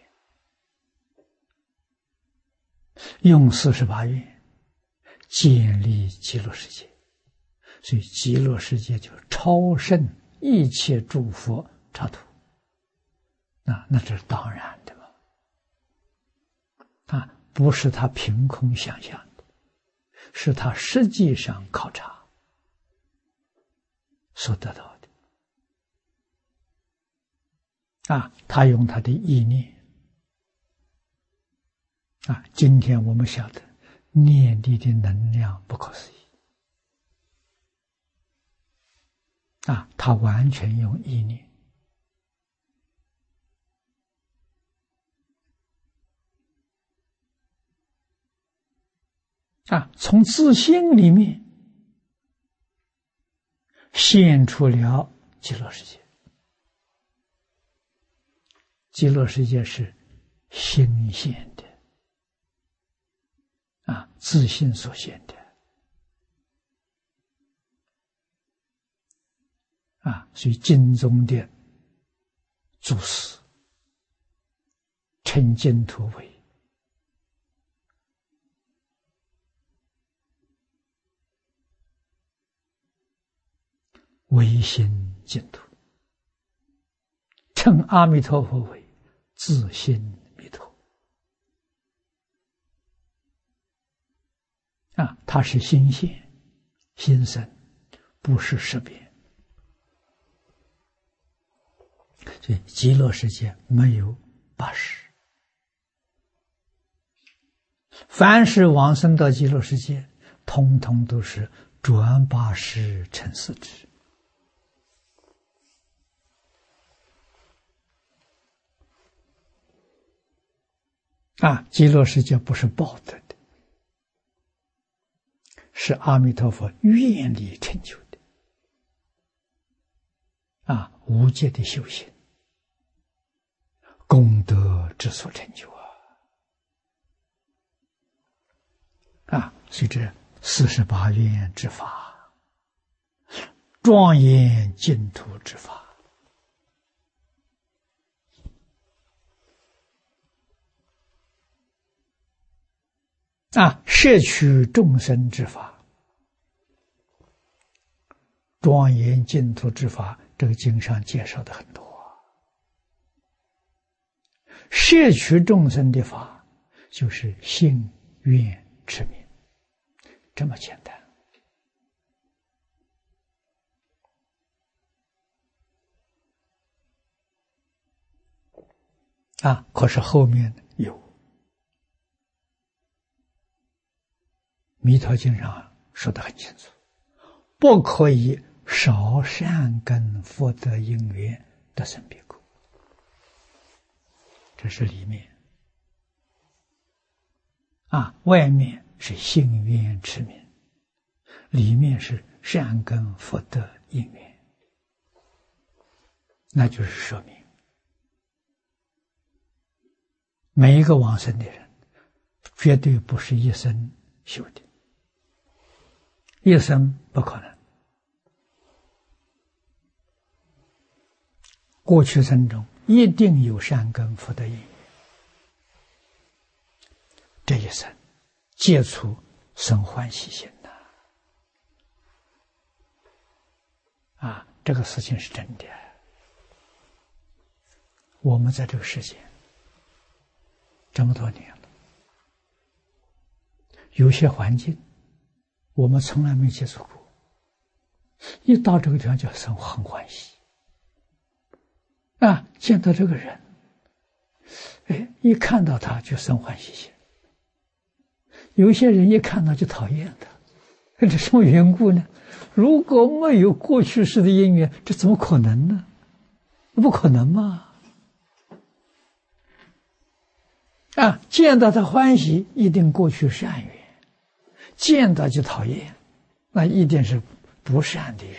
用四十八愿建立极乐世界，所以极乐世界就超胜一切诸佛刹土。那那这是当然的嘛，啊，不是他凭空想象的，是他实际上考察所得到的。啊，他用他的意念，啊，今天我们晓得念力的能量不可思议，啊，他完全用意念。啊，从自性里面现出了极乐世界。极乐世界是心现的，啊，自性所现的，啊，所以经中的祖师称净土为唯心净土，称阿弥陀佛为自性弥陀。 啊，它是心现、心生，不是识别。所以极乐世界没有八识，凡是往生到极乐世界，通通都是转八识成四智。啊，极乐世界不是报得的，是阿弥陀佛愿力成就的。啊，无界的修行，功德之所成就啊！啊，所以这四十八愿之法，庄严净土之法。啊，摄取众生之法，庄严净土之法，这个经上介绍的很多。摄取众生的法，就是信愿持名，这么简单。啊，可是后面有弥陀经上说得很清楚，不可以少善根福德因缘得生彼国。这是里面啊，外面是信愿持名，里面是善根福德因缘，那就是说明每一个往生的人绝对不是一生修的，一生不可能。过去生中一定有善根福德因缘，这一生接触生欢喜心呐！啊，这个事情是真的。我们在这个世界这么多年了，有些环境我们从来没接触过，一到这个地方就生很欢喜。啊，见到这个人，哎，一看到他就生欢喜心。有些人一看到就讨厌他，这什么缘故呢？如果没有过去世的因缘，这怎么可能呢？不可能嘛！啊，见到他欢喜，一定过去善缘；见到就讨厌，那一定是不善的缘。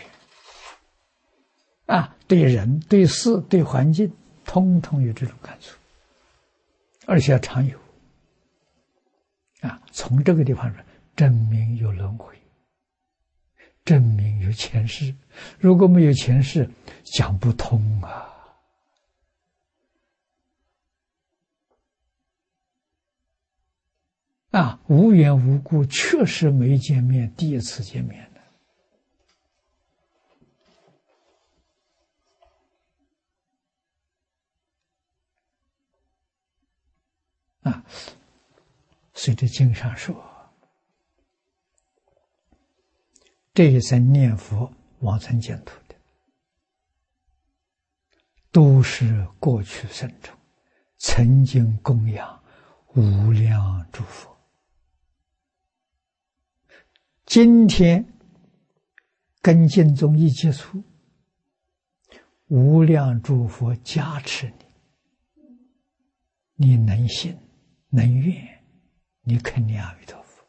啊，对人、对事、对环境，通通有这种感触，而且常有。啊，从这个地方说，证明有轮回，证明有前世。如果没有前世，讲不通啊！啊，无缘无故，确实没见面，第一次见面。啊，所以这经上说，这一生念佛往生净土的，都是过去生中曾经供养无量诸佛，今天跟净宗一接触，无量诸佛加持你，你能信能愿，你肯念阿弥陀佛，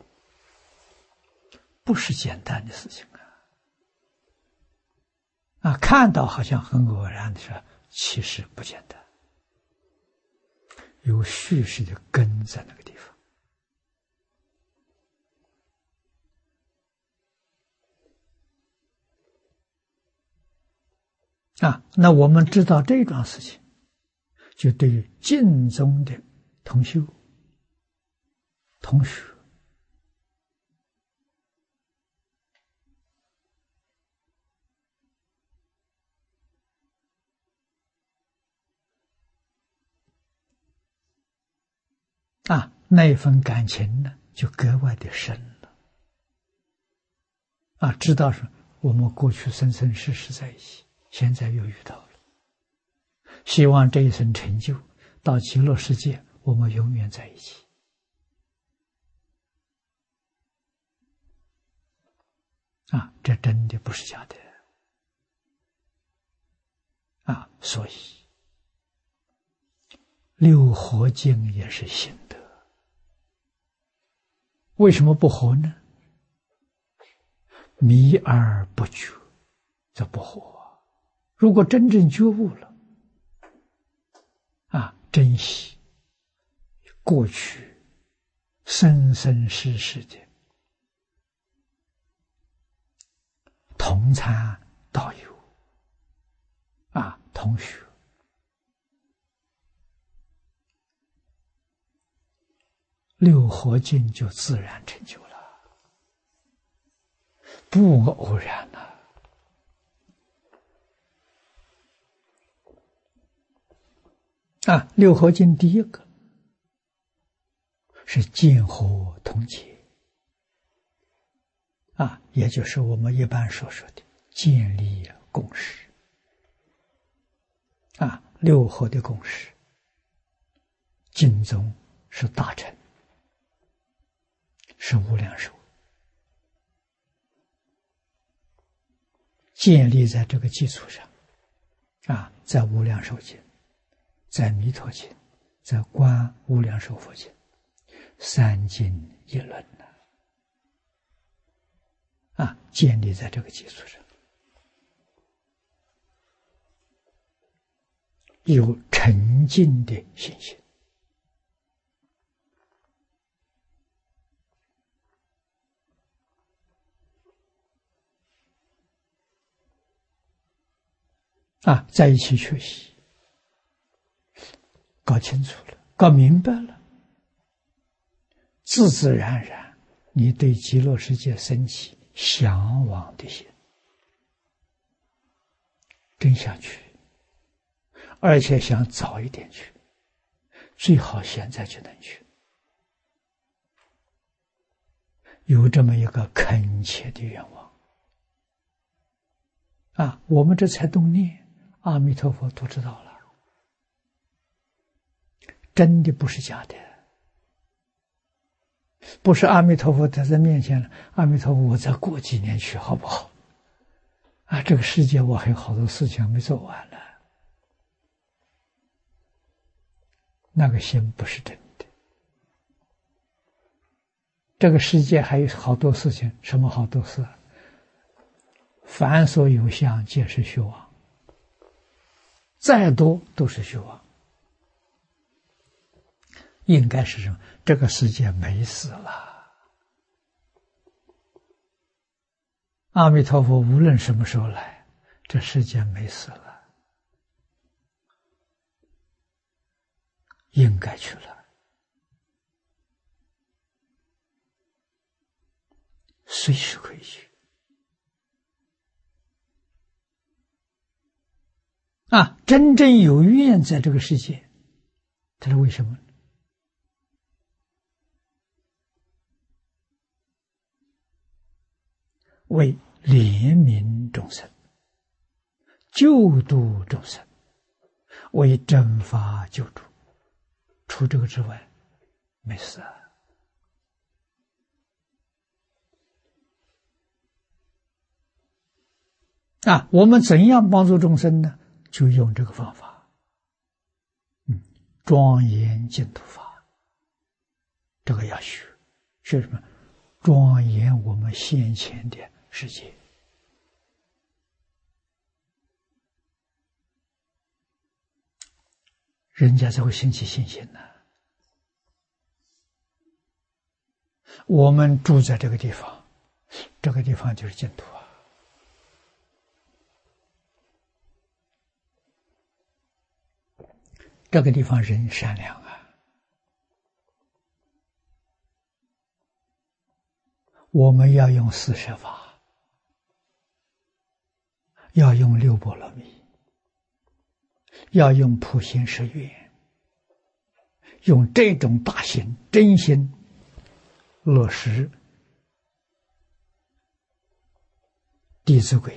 不是简单的事情啊！啊，看到好像很偶然的事，其实不简单，有叙事的根在那个地方。啊，那我们知道这桩事情，就对于净宗的同修、同学，啊，那份感情呢，就格外的深了。 啊，知道是我们过去生生世世在一起，现在又遇到了。希望这一生成就到极乐世界，我们永远在一起。啊，这真的不是假的。啊，所以六合敬也是心得。为什么不活呢？迷而不觉，这不活。如果真正觉悟了，啊，珍惜过去生生世世的同参道友，啊，同学，六合敬就自然成就了，不偶然呐、啊。啊，六合敬第一个是见合同解，啊，也就是我们一般所说的建立共识。啊，六合的共识，净宗是大乘，是无量寿，建立在这个基础上，啊，在无量寿经，在弥陀经，在观无量寿佛经，三经一论呢，啊，建立在这个基础上，有沉静的信心。啊，在一起学习，搞清楚了，搞明白了，自自然然，你对极乐世界升起向往的心，真想去，而且想早一点去，最好现在就能去，有这么一个恳切的愿望。啊，我们这才动念，阿弥陀佛都知道了，真的不是假的，不是阿弥陀佛在这面前了，阿弥陀佛，我再过几年去好不好？啊，这个世界我还有好多事情没做完了，那个心不是真的。这个世界还有好多事情，什么好多事？凡所有相，皆是虚妄。再多都是虚妄，应该是什么？这个世界没死了，阿弥陀佛无论什么时候来，这世界没死了，应该去了，随时可以去。啊，真正有愿在这个世界，他说为什么？为怜悯众生，救度众生，为正法救助，除这个之外没事啊。啊，我们怎样帮助众生呢？就用这个方法，嗯，庄严净土法，这个要学，学什么？庄严我们先前的世界，人家才会兴起信心呢。我们住在这个地方，这个地方就是净土啊。这个地方人善良啊，我们要用四摄法，要用六波罗蜜，要用普贤十愿，用这种大心真心落实弟子规》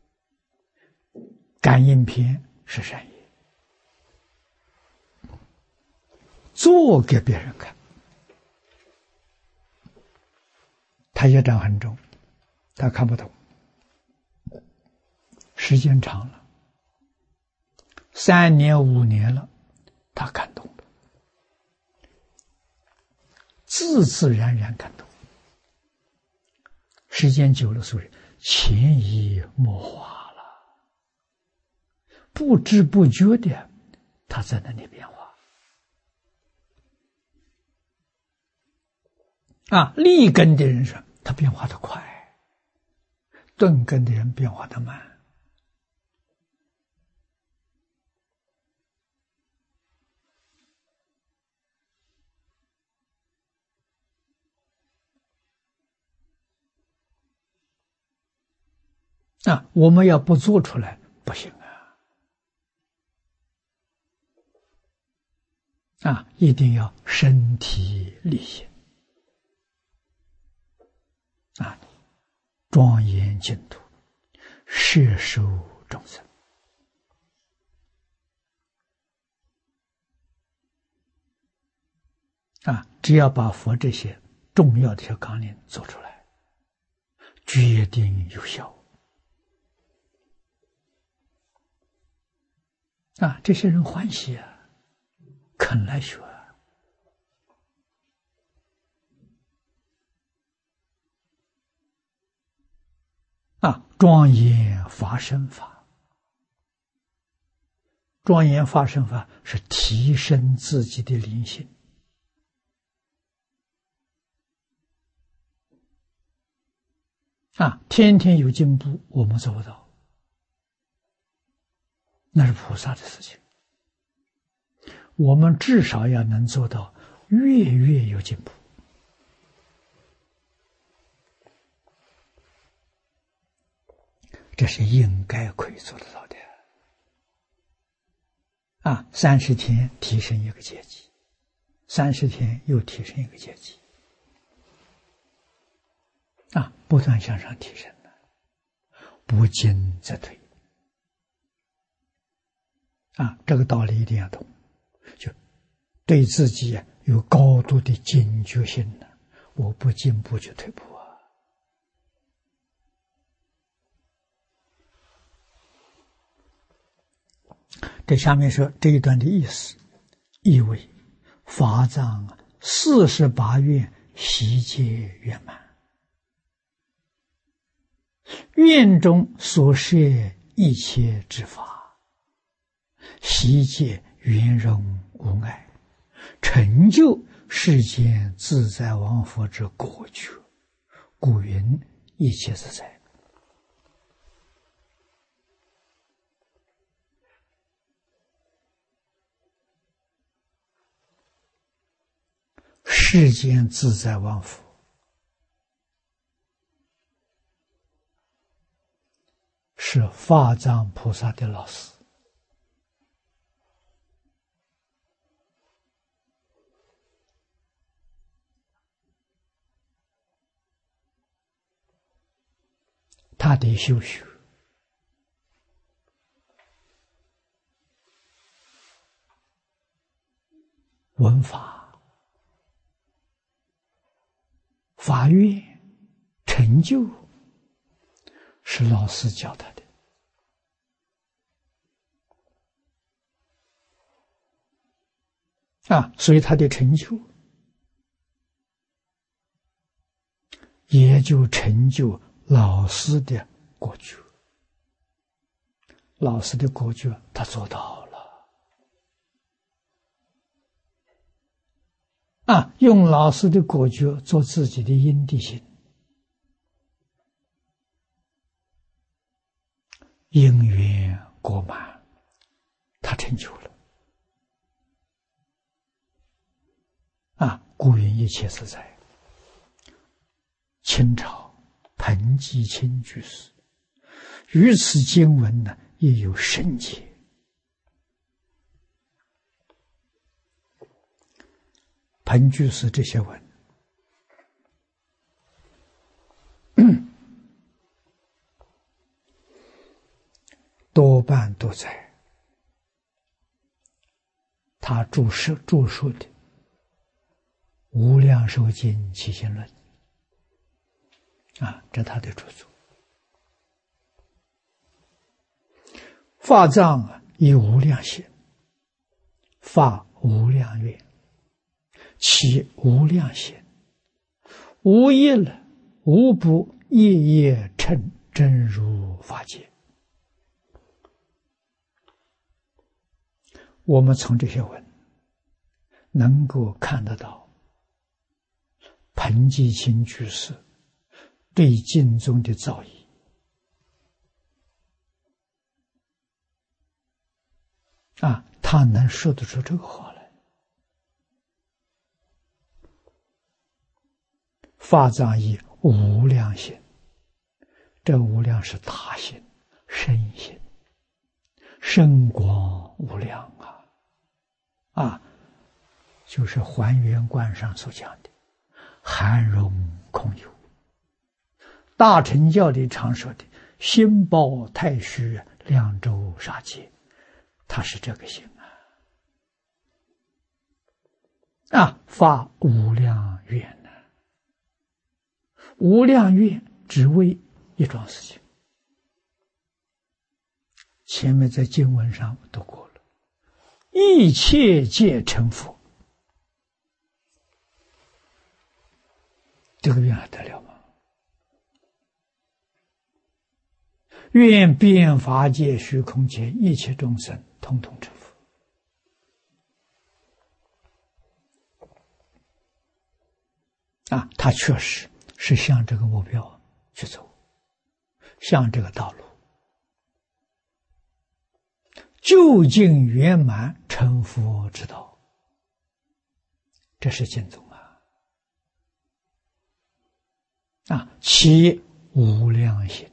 感应篇是善业，做给别人看。他业障很重，他看不懂，时间长了，三年五年了，他看懂了，自自然然看懂。时间久了，所以潜移默化了，不知不觉的，他在那里变化。啊，立根的人说他变化的快，钝根的人变化的慢。啊，我们要不做出来不行啊！啊，一定要身体力行啊，庄严净土，摄受众生啊！只要把佛这些重要的这些纲领做出来，决定有效。啊，这些人欢喜啊，肯来学啊。啊，庄严法身法，庄严法身法是提升自己的灵性。啊，天天有进步，我们做不到，那是菩萨的事情。我们至少要能做到月月有进步。这是应该可以做得到的。啊，三十天提升一个阶级，三十天又提升一个阶级，啊，不断向上提升的，不进则退。啊，这个道理一定要懂，就对自己有高度的警觉性了。我不进步就退步啊。这下面说这一段的意思，意为法藏四十八愿悉皆圆满，愿中所摄一切之法，悉皆圆融无碍，成就世间自在王佛之果觉，故云一切自在。世间自在王佛是法藏菩萨的老师，他得修学，闻法法愿成就是老师教他的。啊，所以他的成就也就成就老师的果觉，老师的果觉他做到了。啊，用老师的果觉做自己的因地心，因缘果满，他成就了。啊，故云一切自在。清朝彭继清居士于此经文呢，也有深解。彭居士这些文都在他注释著述的《无量寿经起信论》啊，这他的著作。法藏以无量心，发无量愿，起无量心，无一了，无不夜夜称真如法界。我们从这些文能够看得到彭基清居士对经中的造诣啊，他能说得出这个话来。法藏以无量心，这无量是大心、深心、深广无量啊！啊，就是还原观上所讲的含容空有。大乘教里常说的心包太虚，量周杀界，他是这个心啊！啊，发无量愿呢、啊？无量愿只为一桩事情。前面在经文上读过了，一切皆成佛，这个愿还得了吗？愿遍法界虚空界一切众生统统成佛。啊，他确实是向这个目标去走，向这个道路究竟圆满成佛之道，这是经宗啊！啊，其无量心，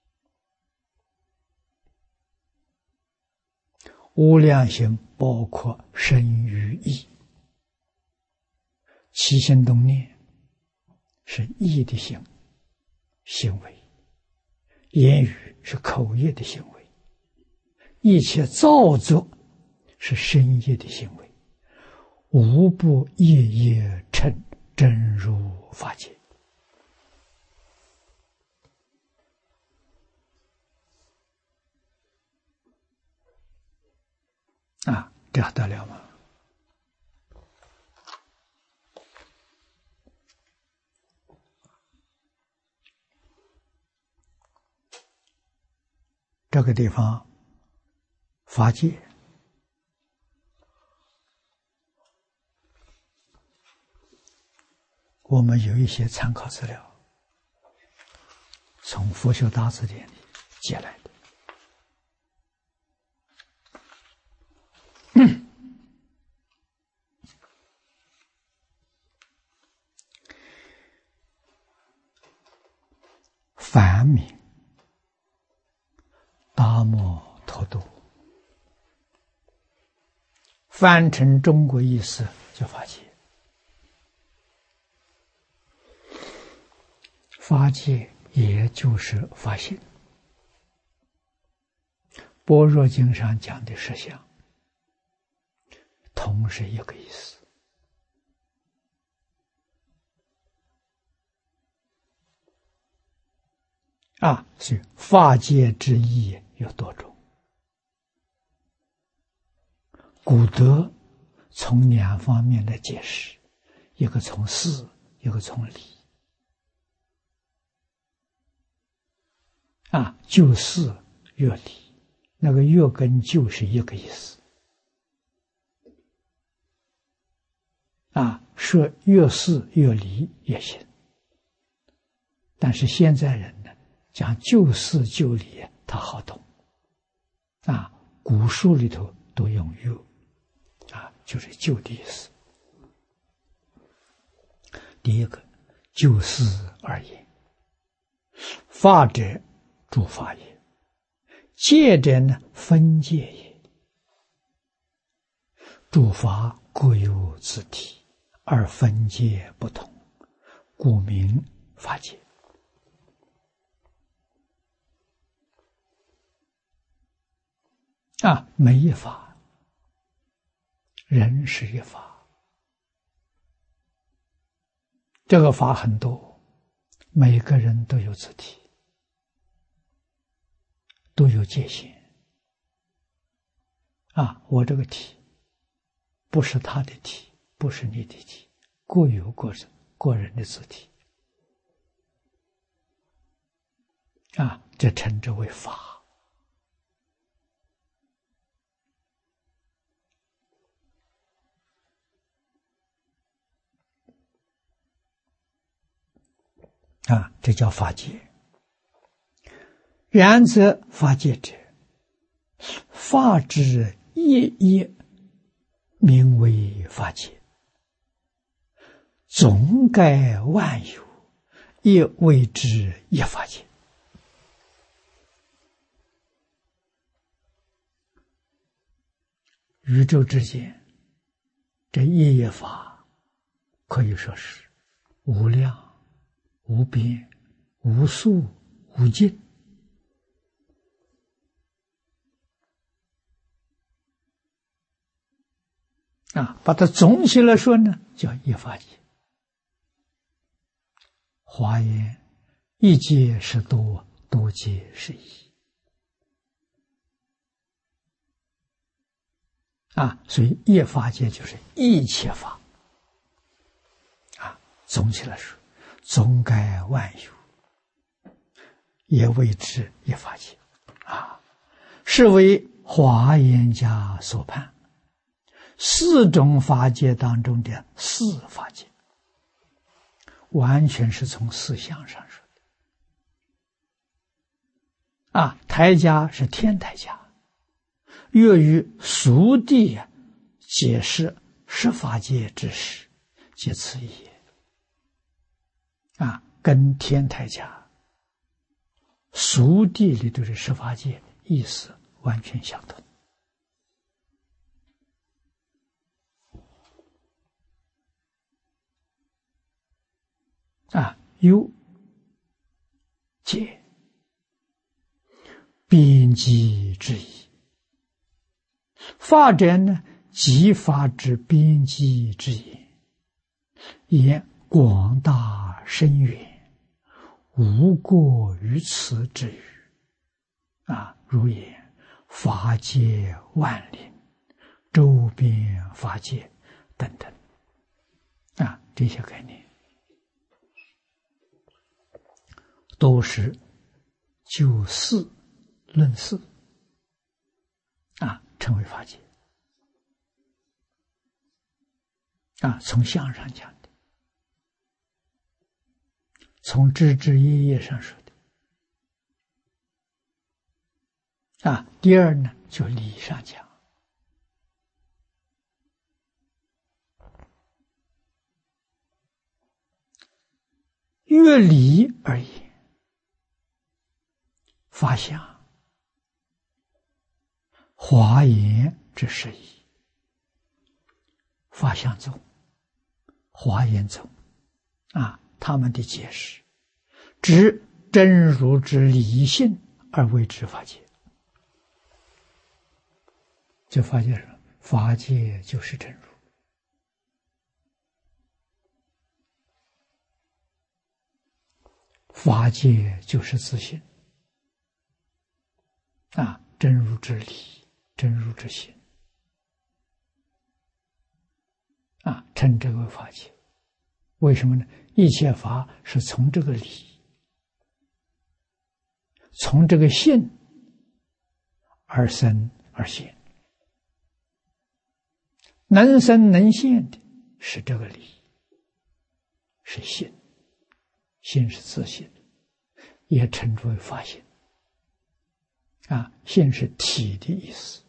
无量心包括身语意，起心动念是意的行行为，言语是口业的行为，一切造作是身业的行为，无不夜夜称真如法界。啊，这还得了吗？这个地方法界我们有一些参考资料，从佛学大字典里借来的。梵名达摩陀多，翻成中国意思叫法界。法界也就是法性，般若经上讲的实相，同是一个意思。啊，所以法界之意有多种。古德从两方面来解释，一个从事，一个从理。啊，就事乐理，那个乐跟就是一个意思。啊，说乐事乐理也行，但是现在人呢，讲就事就理，他好懂。啊，古书里头都用乐，啊，就是就的意思。第一个，就事而言，法者诸法也，界者呢分界也。诸法各有自体，而分界不同，故名法界。 啊，没一法，人是一法。这个法很多，每个人都有自体，都有界限。啊，我这个体不是他的体，不是你的体，各有各人个人的自体。啊，这称之为法。啊，这叫法界。然则法界者，法之一一名为法界，总盖万有，亦谓之一法界。宇宙之间，这一业法可以说是无量、无边、无数、无尽。啊，把它总起来说呢，叫一法界。华严一界是多，多界是一。啊，所以一法界就是一切法。啊，总起来说，总盖万有，也谓之一法界。啊，是为华严家所判。四种法界当中的四法界，完全是从四相上说的。啊，台家是天台家，越于俗谛解释十法界之实，皆此一也。啊，跟天台家俗谛里头的十法界意思完全相同。啊，有界边际之意，法者呢，即法之边际之意，言广大深远，无过于此之语。啊，如言法界万灵，周边法界等等。啊，这些概念都是就事论事，啊，称为法界。啊，从相上讲的，从枝枝叶叶上说的。啊，第二呢，就理上讲。越理而言，法相华严之实义，法相宗、华严宗啊，他们的解释，指真如之理性而为之法界。这法界上，法界就是真如。法界就是自性。啊，真如之理，真如之心。啊，称这个为法界。为什么呢？一切法是从这个理，从这个性而生而现。能生能现的是这个理，是性。性是自性，也称之为法性。啊，性是体的意思。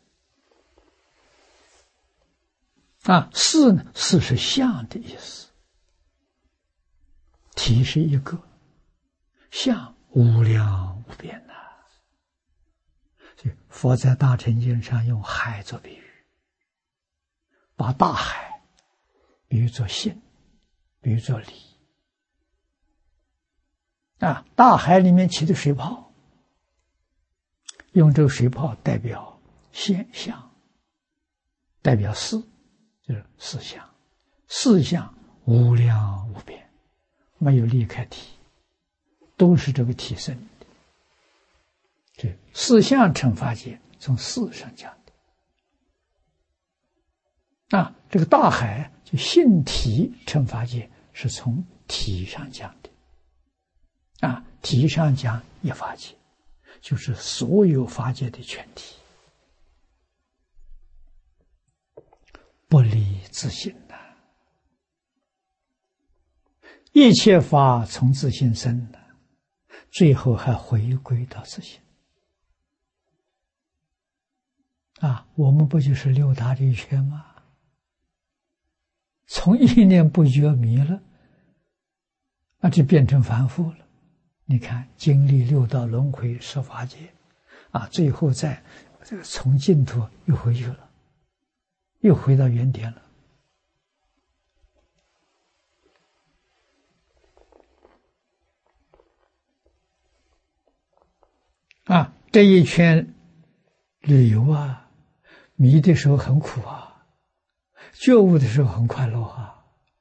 啊，事呢，事是相的意思。体是一个，相无量无边呐。所以佛在大乘经上用海做比喻，把大海比喻作性，比喻作理。啊，大海里面起的水泡，用这个水泡代表现象，代表四，就是四相。四相无量无边，没有离开体，都是这个体生的。这四相成法界，从四上讲的。啊，这个大海就性体成法界，是从体上讲的。啊，体上讲一法界，就是所有法界的全体，不离自性呐、啊。一切法从自性生的，最后还回归到自性。啊，我们不就是六大力缺吗？从一念不觉迷了，啊，就变成凡夫了。你看，经历六道轮回十法界，啊，最后再这个从净土又回去了，又回到原点了。啊，这一圈旅游啊，迷的时候很苦啊，觉悟的时候很快乐啊。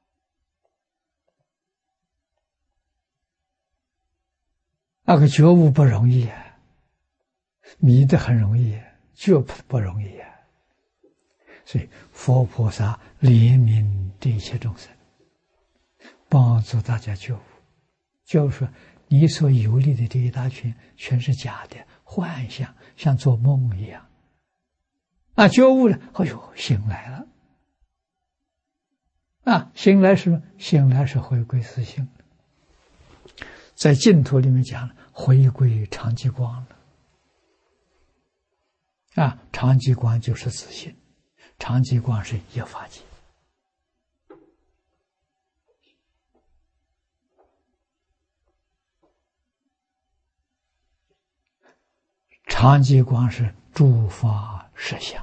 那个觉悟不容易啊，迷的很容易，觉不不容易啊。所以佛菩萨怜悯这一切众生，帮助大家觉悟。就是说，你所游历的这一大群全是假的幻象，像做梦一样。啊，觉悟了，哎呦，醒来了。啊，醒来是什么？醒来是回归自性了。在净土里面讲了，回归常寂光了。啊，常寂光就是自性，常寂光是一法界。常寂光是诸法实相。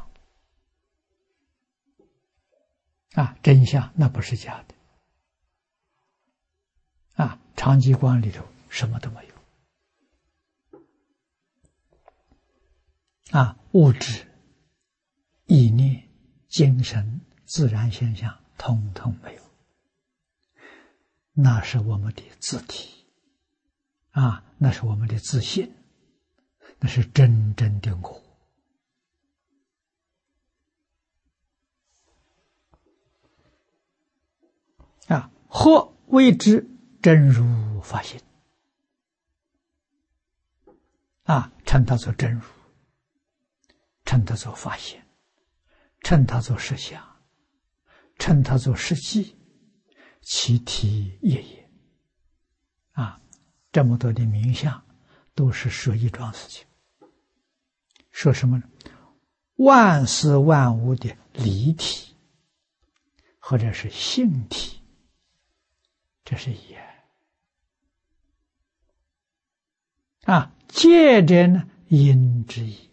啊，真相那不是假的。啊，常寂光里头什么都没有。啊，物质、意念、精神、自然现象，统统没有。那是我们的自体，啊，那是我们的自信，那是真正的我。啊，何谓之真如法性？啊，称它做真如，称它做法性，称它做实相，称它做实际，其体也也。啊，这么多的名相，都是说一桩事情。说什么呢？万事万物的理体，或者是性体，这是一。啊，借着呢因之意。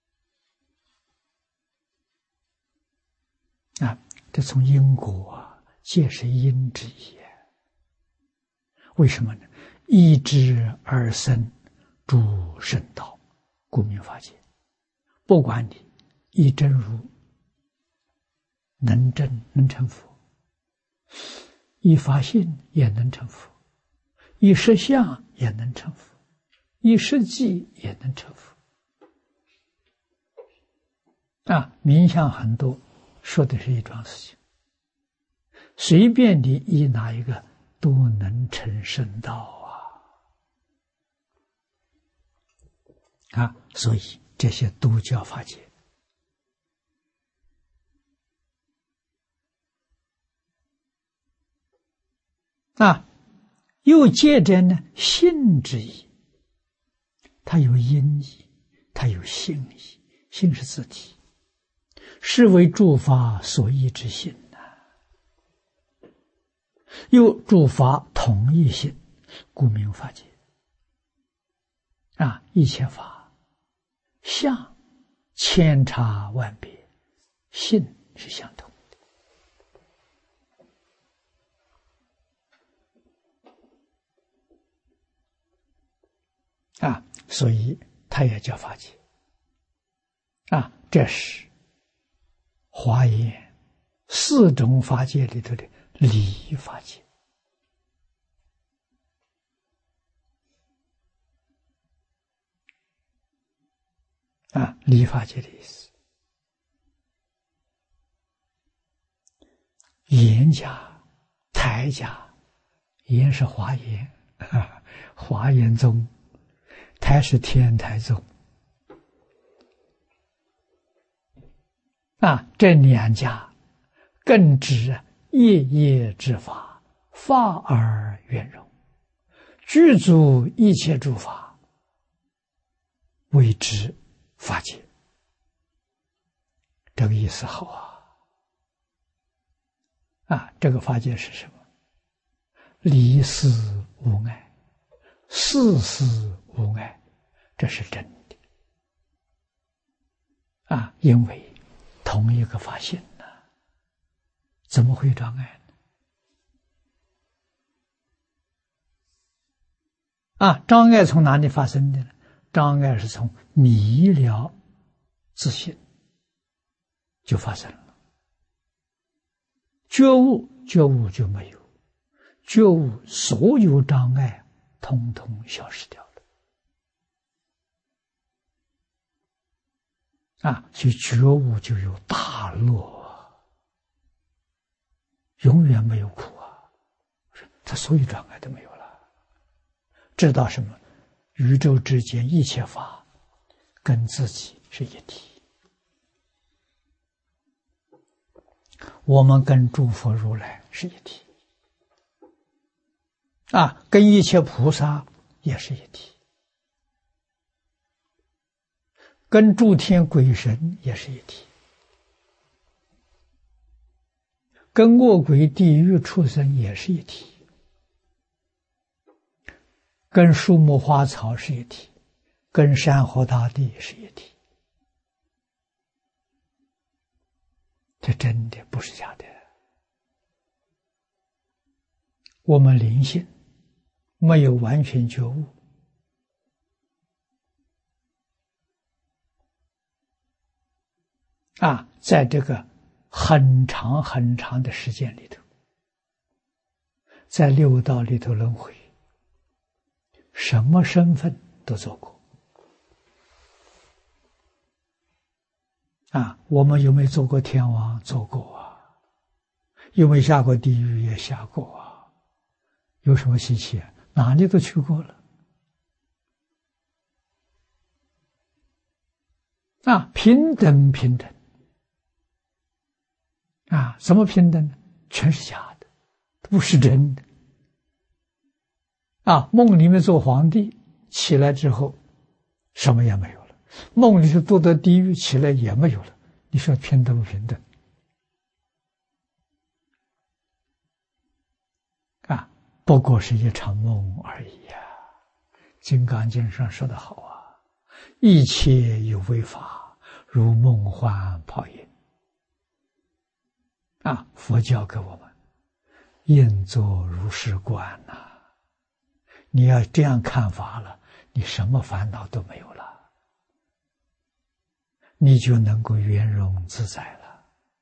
啊，这从因果啊，借是因之意。为什么呢？依之而生诸圣道，故名法界。不管你依真如能证能成佛，依法性也能成佛，依实相也能成佛，依实际也能成佛。啊，名相很多，说的是一桩事情，随便你依哪一个都能成圣道啊！啊，所以这些都叫法界。啊，又借着呢性之意，它有因意，它有性意，性是自体，是为诸法所依之性呐、啊。又诸法同一性，故名法界。啊，一切法相千差万别，性是相同。啊，所以它也叫法界。啊， 这是华严四种法界里头的理法界。啊，理法界的意思。严家、台家，严是华严，啊、华严宗；台是天台宗。啊，这两家更指业业之法，法而圆融，具足一切诸法，谓之法界。这个意思好啊！啊，这个法界是什么？离事无碍，事事无碍，这是真的。啊，因为同一个法性呢，怎么会障碍呢？啊，障碍从哪里发生的呢？障碍是从迷了自信就发生了，觉悟觉悟就没有，觉悟所有障碍统统消失掉了。啊，所以觉悟就有大乐，永远没有苦啊！他所有障碍都没有了，知道什么？宇宙之间一切法跟自己是一体，我们跟诸佛如来是一体，啊，跟一切菩萨也是一体，跟诸天鬼神也是一体，跟恶鬼地狱畜生也是一体，跟树木花草是一体，跟山河大地是一体。这真的不是假的。我们灵性没有完全觉悟，啊，在这个很长很长的时间里头，在六道里头轮回，什么身份都做过。啊，我们有没有做过天王？做过啊。有没有下过地狱？也下过啊。有什么稀奇啊？哪里都去过了。啊，平等平等。啊，什么平等呢？全是假的，不是真的。啊，梦里面做皇帝，起来之后什么也没有了；梦里头堕到地狱，起来也没有了。你说平等不平等？啊，不过是一场梦而已呀、啊。金刚经上说得好啊，一切有为法，如梦幻泡影。啊，佛教给我们应作如是观呐、啊。你要这样看法了，你什么烦恼都没有了，你就能够圆融自在了。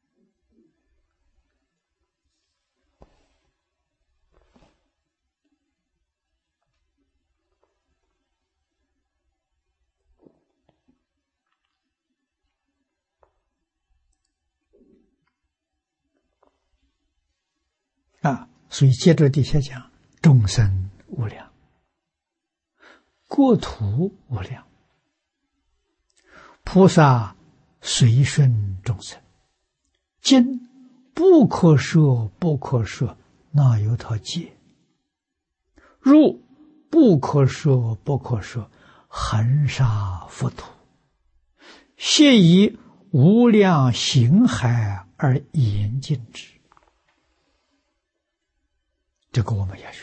啊，所以接着底下讲，众生无量，国土无量，菩萨随顺众生，今不可说不可说，那由他界；入不可说不可说，恒沙佛土，悉以无量形海而严禁之。这个我们也学。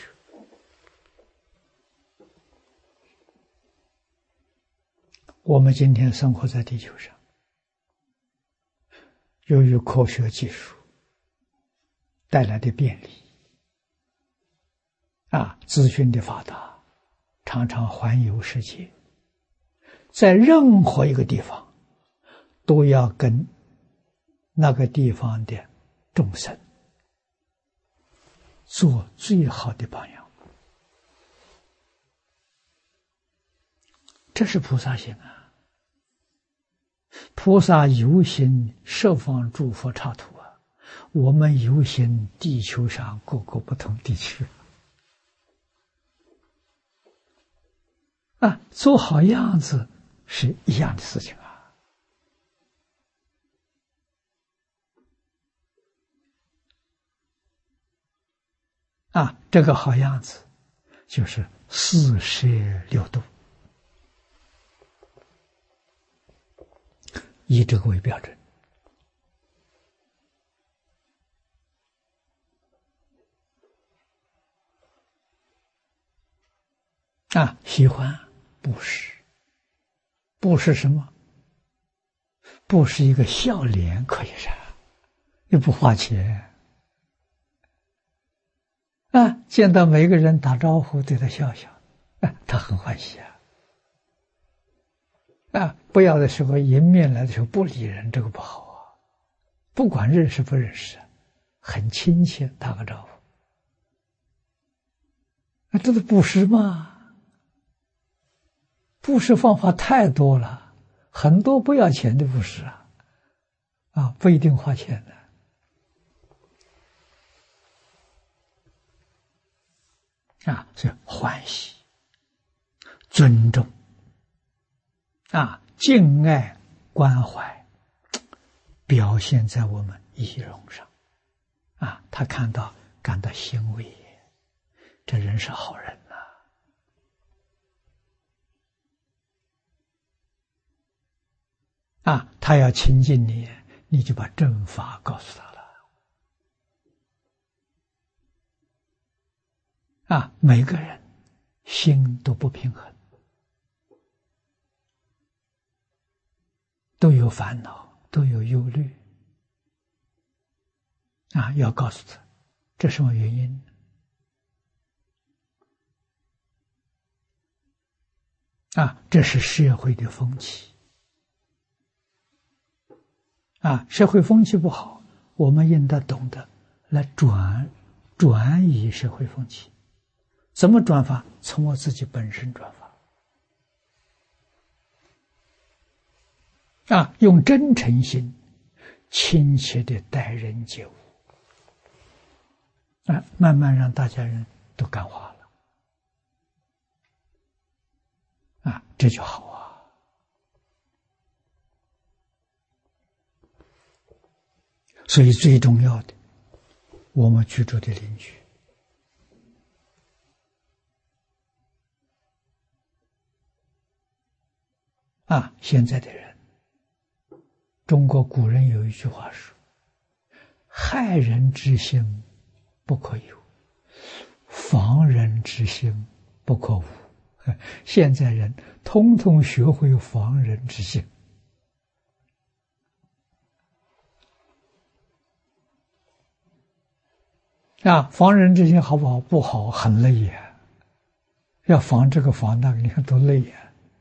我们今天生活在地球上，由于科学技术带来的便利，啊，资讯的发达，常常环游世界，在任何一个地方都要跟那个地方的众生做最好的榜样。这是菩萨心啊！菩萨游行十方诸佛刹土啊，我们游行地球上各个不同地区啊，做好样子是一样的事情啊！啊，这个好样子就是四摄六度，以这个为标准啊！喜欢布施，布施什么？布施一个笑脸可以噻，又不花钱啊！见到每个人打招呼，对他笑笑，啊，他很欢喜啊！啊，不要的时候迎面来的时候不理人，这个不好啊！不管认识不认识，很亲切打个招呼，啊，这是布施嘛？布施方法太多了，很多不要钱的布施啊，啊，不一定花钱的。啊，所以欢喜、尊重、啊，敬爱、关怀，表现在我们仪容上，啊，他看到感到欣慰，这人是好人呐、啊，啊，他要亲近你，你就把正法告诉他了。啊，每个人心都不平衡，都有烦恼，都有忧虑。啊，要告诉他，这什么原因？啊，这是社会的风气。啊，社会风气不好，我们应当懂得来转转移社会风气。怎么转法？从我自己本身转法。啊，用真诚心、亲切的待人接物，啊，慢慢让大家人都感化了，啊，这就好啊。所以最重要的，我们居住的邻居。啊，现在的人，中国古人有一句话说：“害人之心不可有，防人之心不可无。”现在人通通学会防人之心。啊，防人之心好不好？不好，很累呀。要防这个防那个，你看多累呀。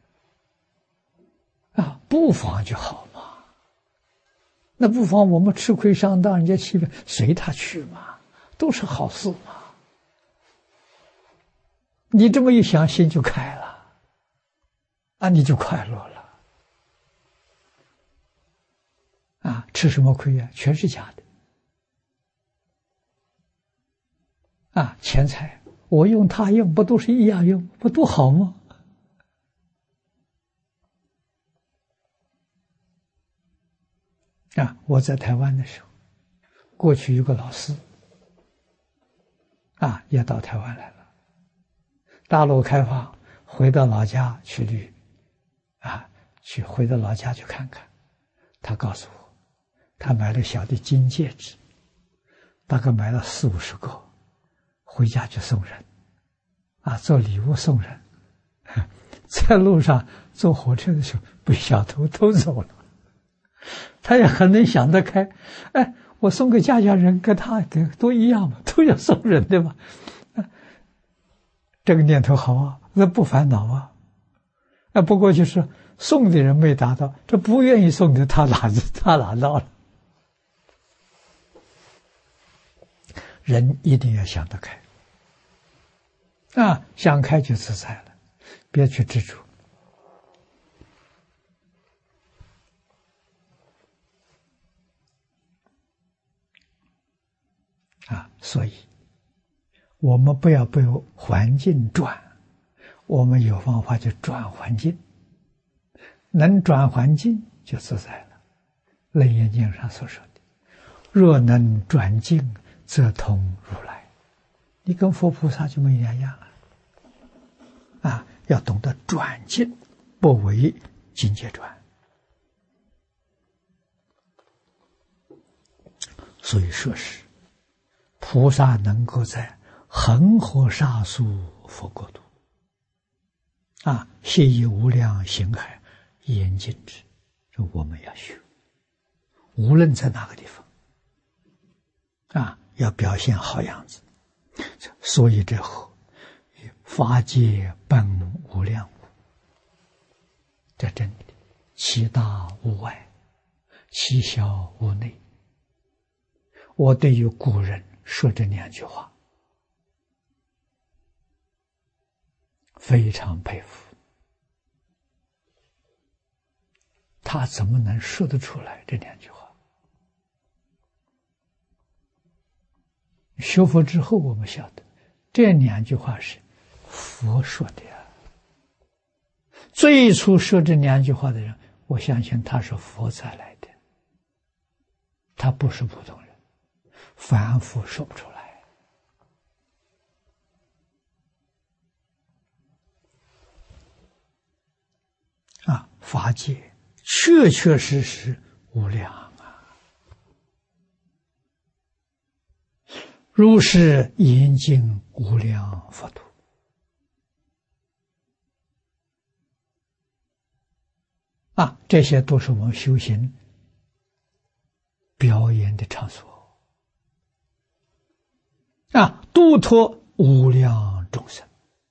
啊，不防就好嘛。那不防我们吃亏上当，人家欺负，随他去嘛，都是好事嘛。你这么一想，心就开了，啊，你就快乐了。啊，吃什么亏呀？全是假的。啊，钱财我用他用，不都是一样用，不都好吗？啊，我在台湾的时候，过去有个老师，啊，也到台湾来了。大陆开放，回到老家去旅，啊，去回到老家去看看。他告诉我，他买了小的金戒指，大概买了四五十个，回家去送人，啊，做礼物送人。在路上坐火车的时候，被小偷偷走了。他也很能想得开，哎，我送给家家人，跟他给都一样嘛，都要送人对吧？这个念头好啊，那不烦恼啊。啊，不过就是送的人没达到，这不愿意送的他哪他哪到了？人一定要想得开啊，想开就自在了，别去执着啊。所以我们不要被环境转，我们有方法去转环境，能转环境就自在了。楞严经上所说的，若能转境则通如来，你跟佛菩萨就没两样了啊！要懂得转境，不为境界转。所以说是菩萨能够在恒河沙数佛国土啊，谢以无量行海严禁之，这我们要学，无论在哪个地方啊，要表现好样子。所以这河法界本无量无，在这里其大无外，其小无内。我对于古人说这两句话非常佩服，他怎么能说得出来这两句话？学佛之后，我们晓得这两句话是佛说的呀。最初说这两句话的人，我相信他是佛才来的，他不是普通人，凡夫说不出来啊！法界确确实实无量啊，如是严净无量佛土啊，这些都是我们修行表演的场所啊，度脱无量众生，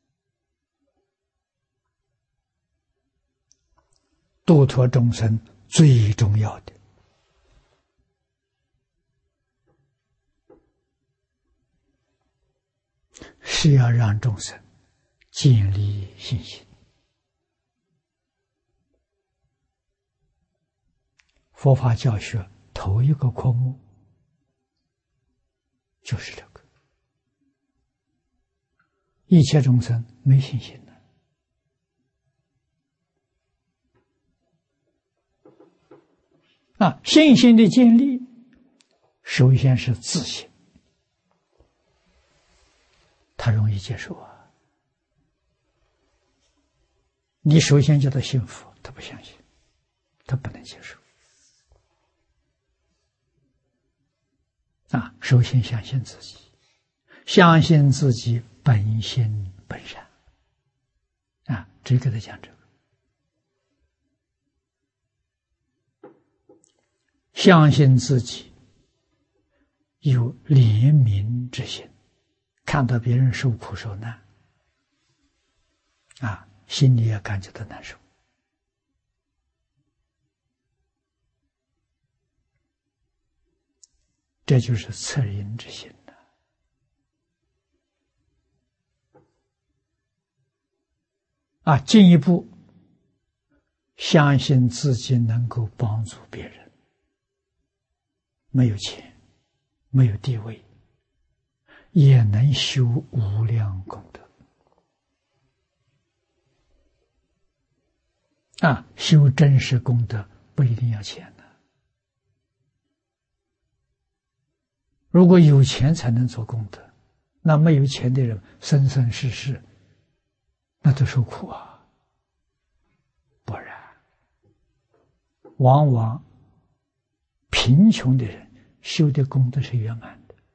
度脱众生最重要的是要让众生建立信心。佛法教学头一个科目就是这个，一切众生没信心的啊，信心的建立首先是自信，他容易接受啊。你首先叫他信佛，他不相信，他不能接受啊。首先相信自己，相信自己本心本善啊，只给他讲这个。相信自己有怜悯之心，看到别人受苦受难啊，心里也感觉到难受。这就是恻隐之心了啊！进一步相信自己能够帮助别人，没有钱，没有地位，也能修无量功德啊！修真实功德不一定要钱的，如果有钱才能做功德，那没有钱的人生生世世那都受苦啊。不然往往贫穷的人修的功德是圆满的，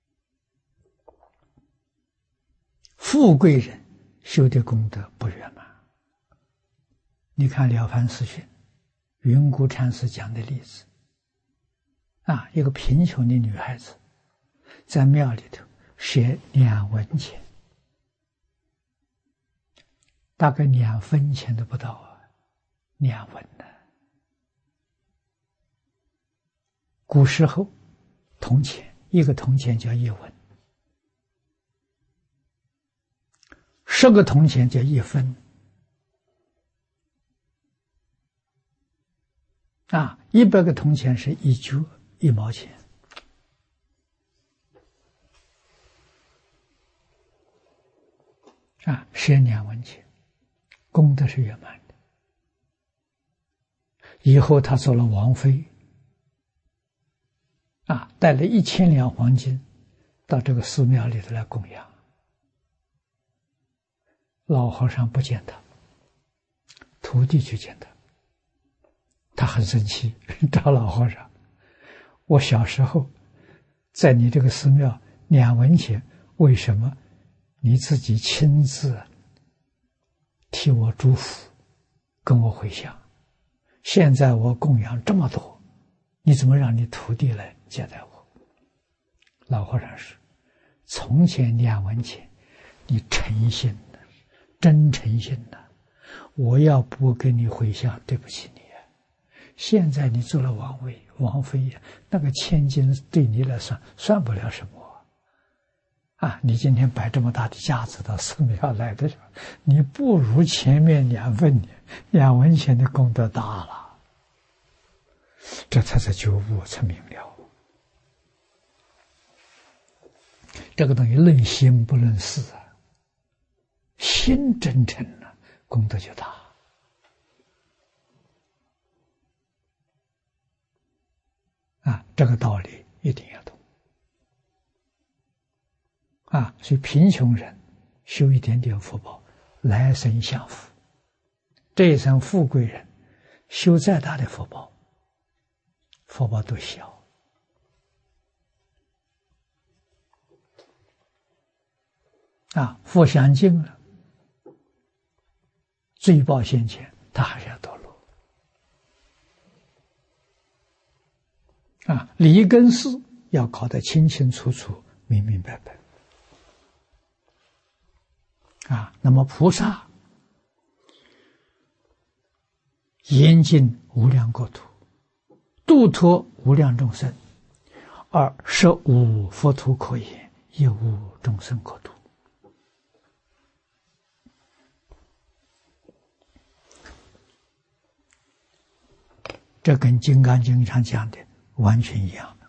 富贵人修的功德不圆满。你看《了凡四训》云谷禅师讲的例子啊，一个贫穷的女孩子在庙里头学两文钱，大概两分钱都不到啊， 两文呢。古时候铜钱，一个铜钱叫一文，十个铜钱叫一分。啊，一百个铜钱是一角一毛钱。啊，十两文钱，功德是圆满的。以后他做了王妃，啊，带了一千两黄金到这个寺庙里头来供养。老和尚不见他，徒弟去见他，他很生气，找老和尚：我小时候在你这个寺庙两文钱，为什么你自己亲自替我祝福，跟我回向？现在我供养这么多，你怎么让你徒弟来接待我？老和尚说：从前两文钱，你诚心的、真诚心的，我要不跟你回向，对不起你。现在你做了王位、王妃，那个千金对你来说算不了什么。啊，你今天摆这么大的架子到寺庙来的时候，你不如前面两分两文钱的功德大了。这才是觉悟，才明了。这个东西论心不论事啊，心真诚了，功德就大。啊，这个道理一定要懂。啊，所以贫穷人修一点点福报，来生享福；这一生富贵人修再大的福报，福报都小。啊，福享尽了，罪报现前，他还是要堕落。啊，理跟事要搞得清清楚楚、明明白白。啊，那么菩萨严禁无量国土，度脱无量众生，而实无佛土可言，亦无众生可度。这跟《金刚经》上讲的完全一样。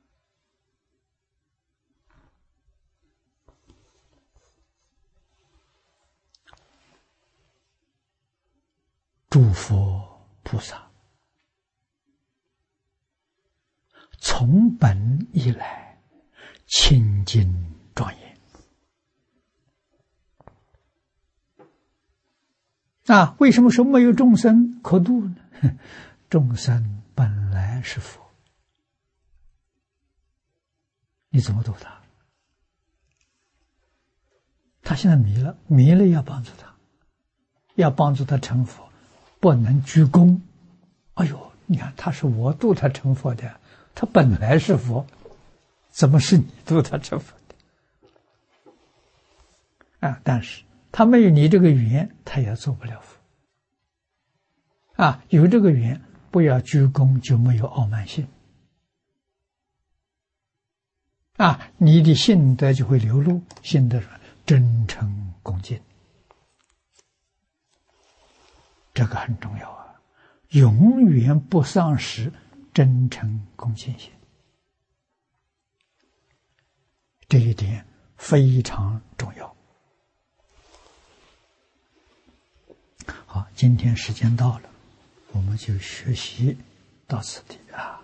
诸佛菩萨从本以来清净庄严。啊，为什么说没有众生可度呢？众生本来是佛，你怎么度他？他现在迷了，迷了要帮助他，要帮助他成佛。不能居功。哎呦，你看他是我度他成佛的，他本来是佛，怎么是你度他成佛的？啊，但是他没有你这个缘，他也做不了佛。啊，有这个缘，不要居功，就没有傲慢心。啊，你的性德就会流露，性德真诚恭敬。这个很重要啊，永远不丧失真诚恭敬心，这一点非常重要。好，今天时间到了，我们就学习到此地啊。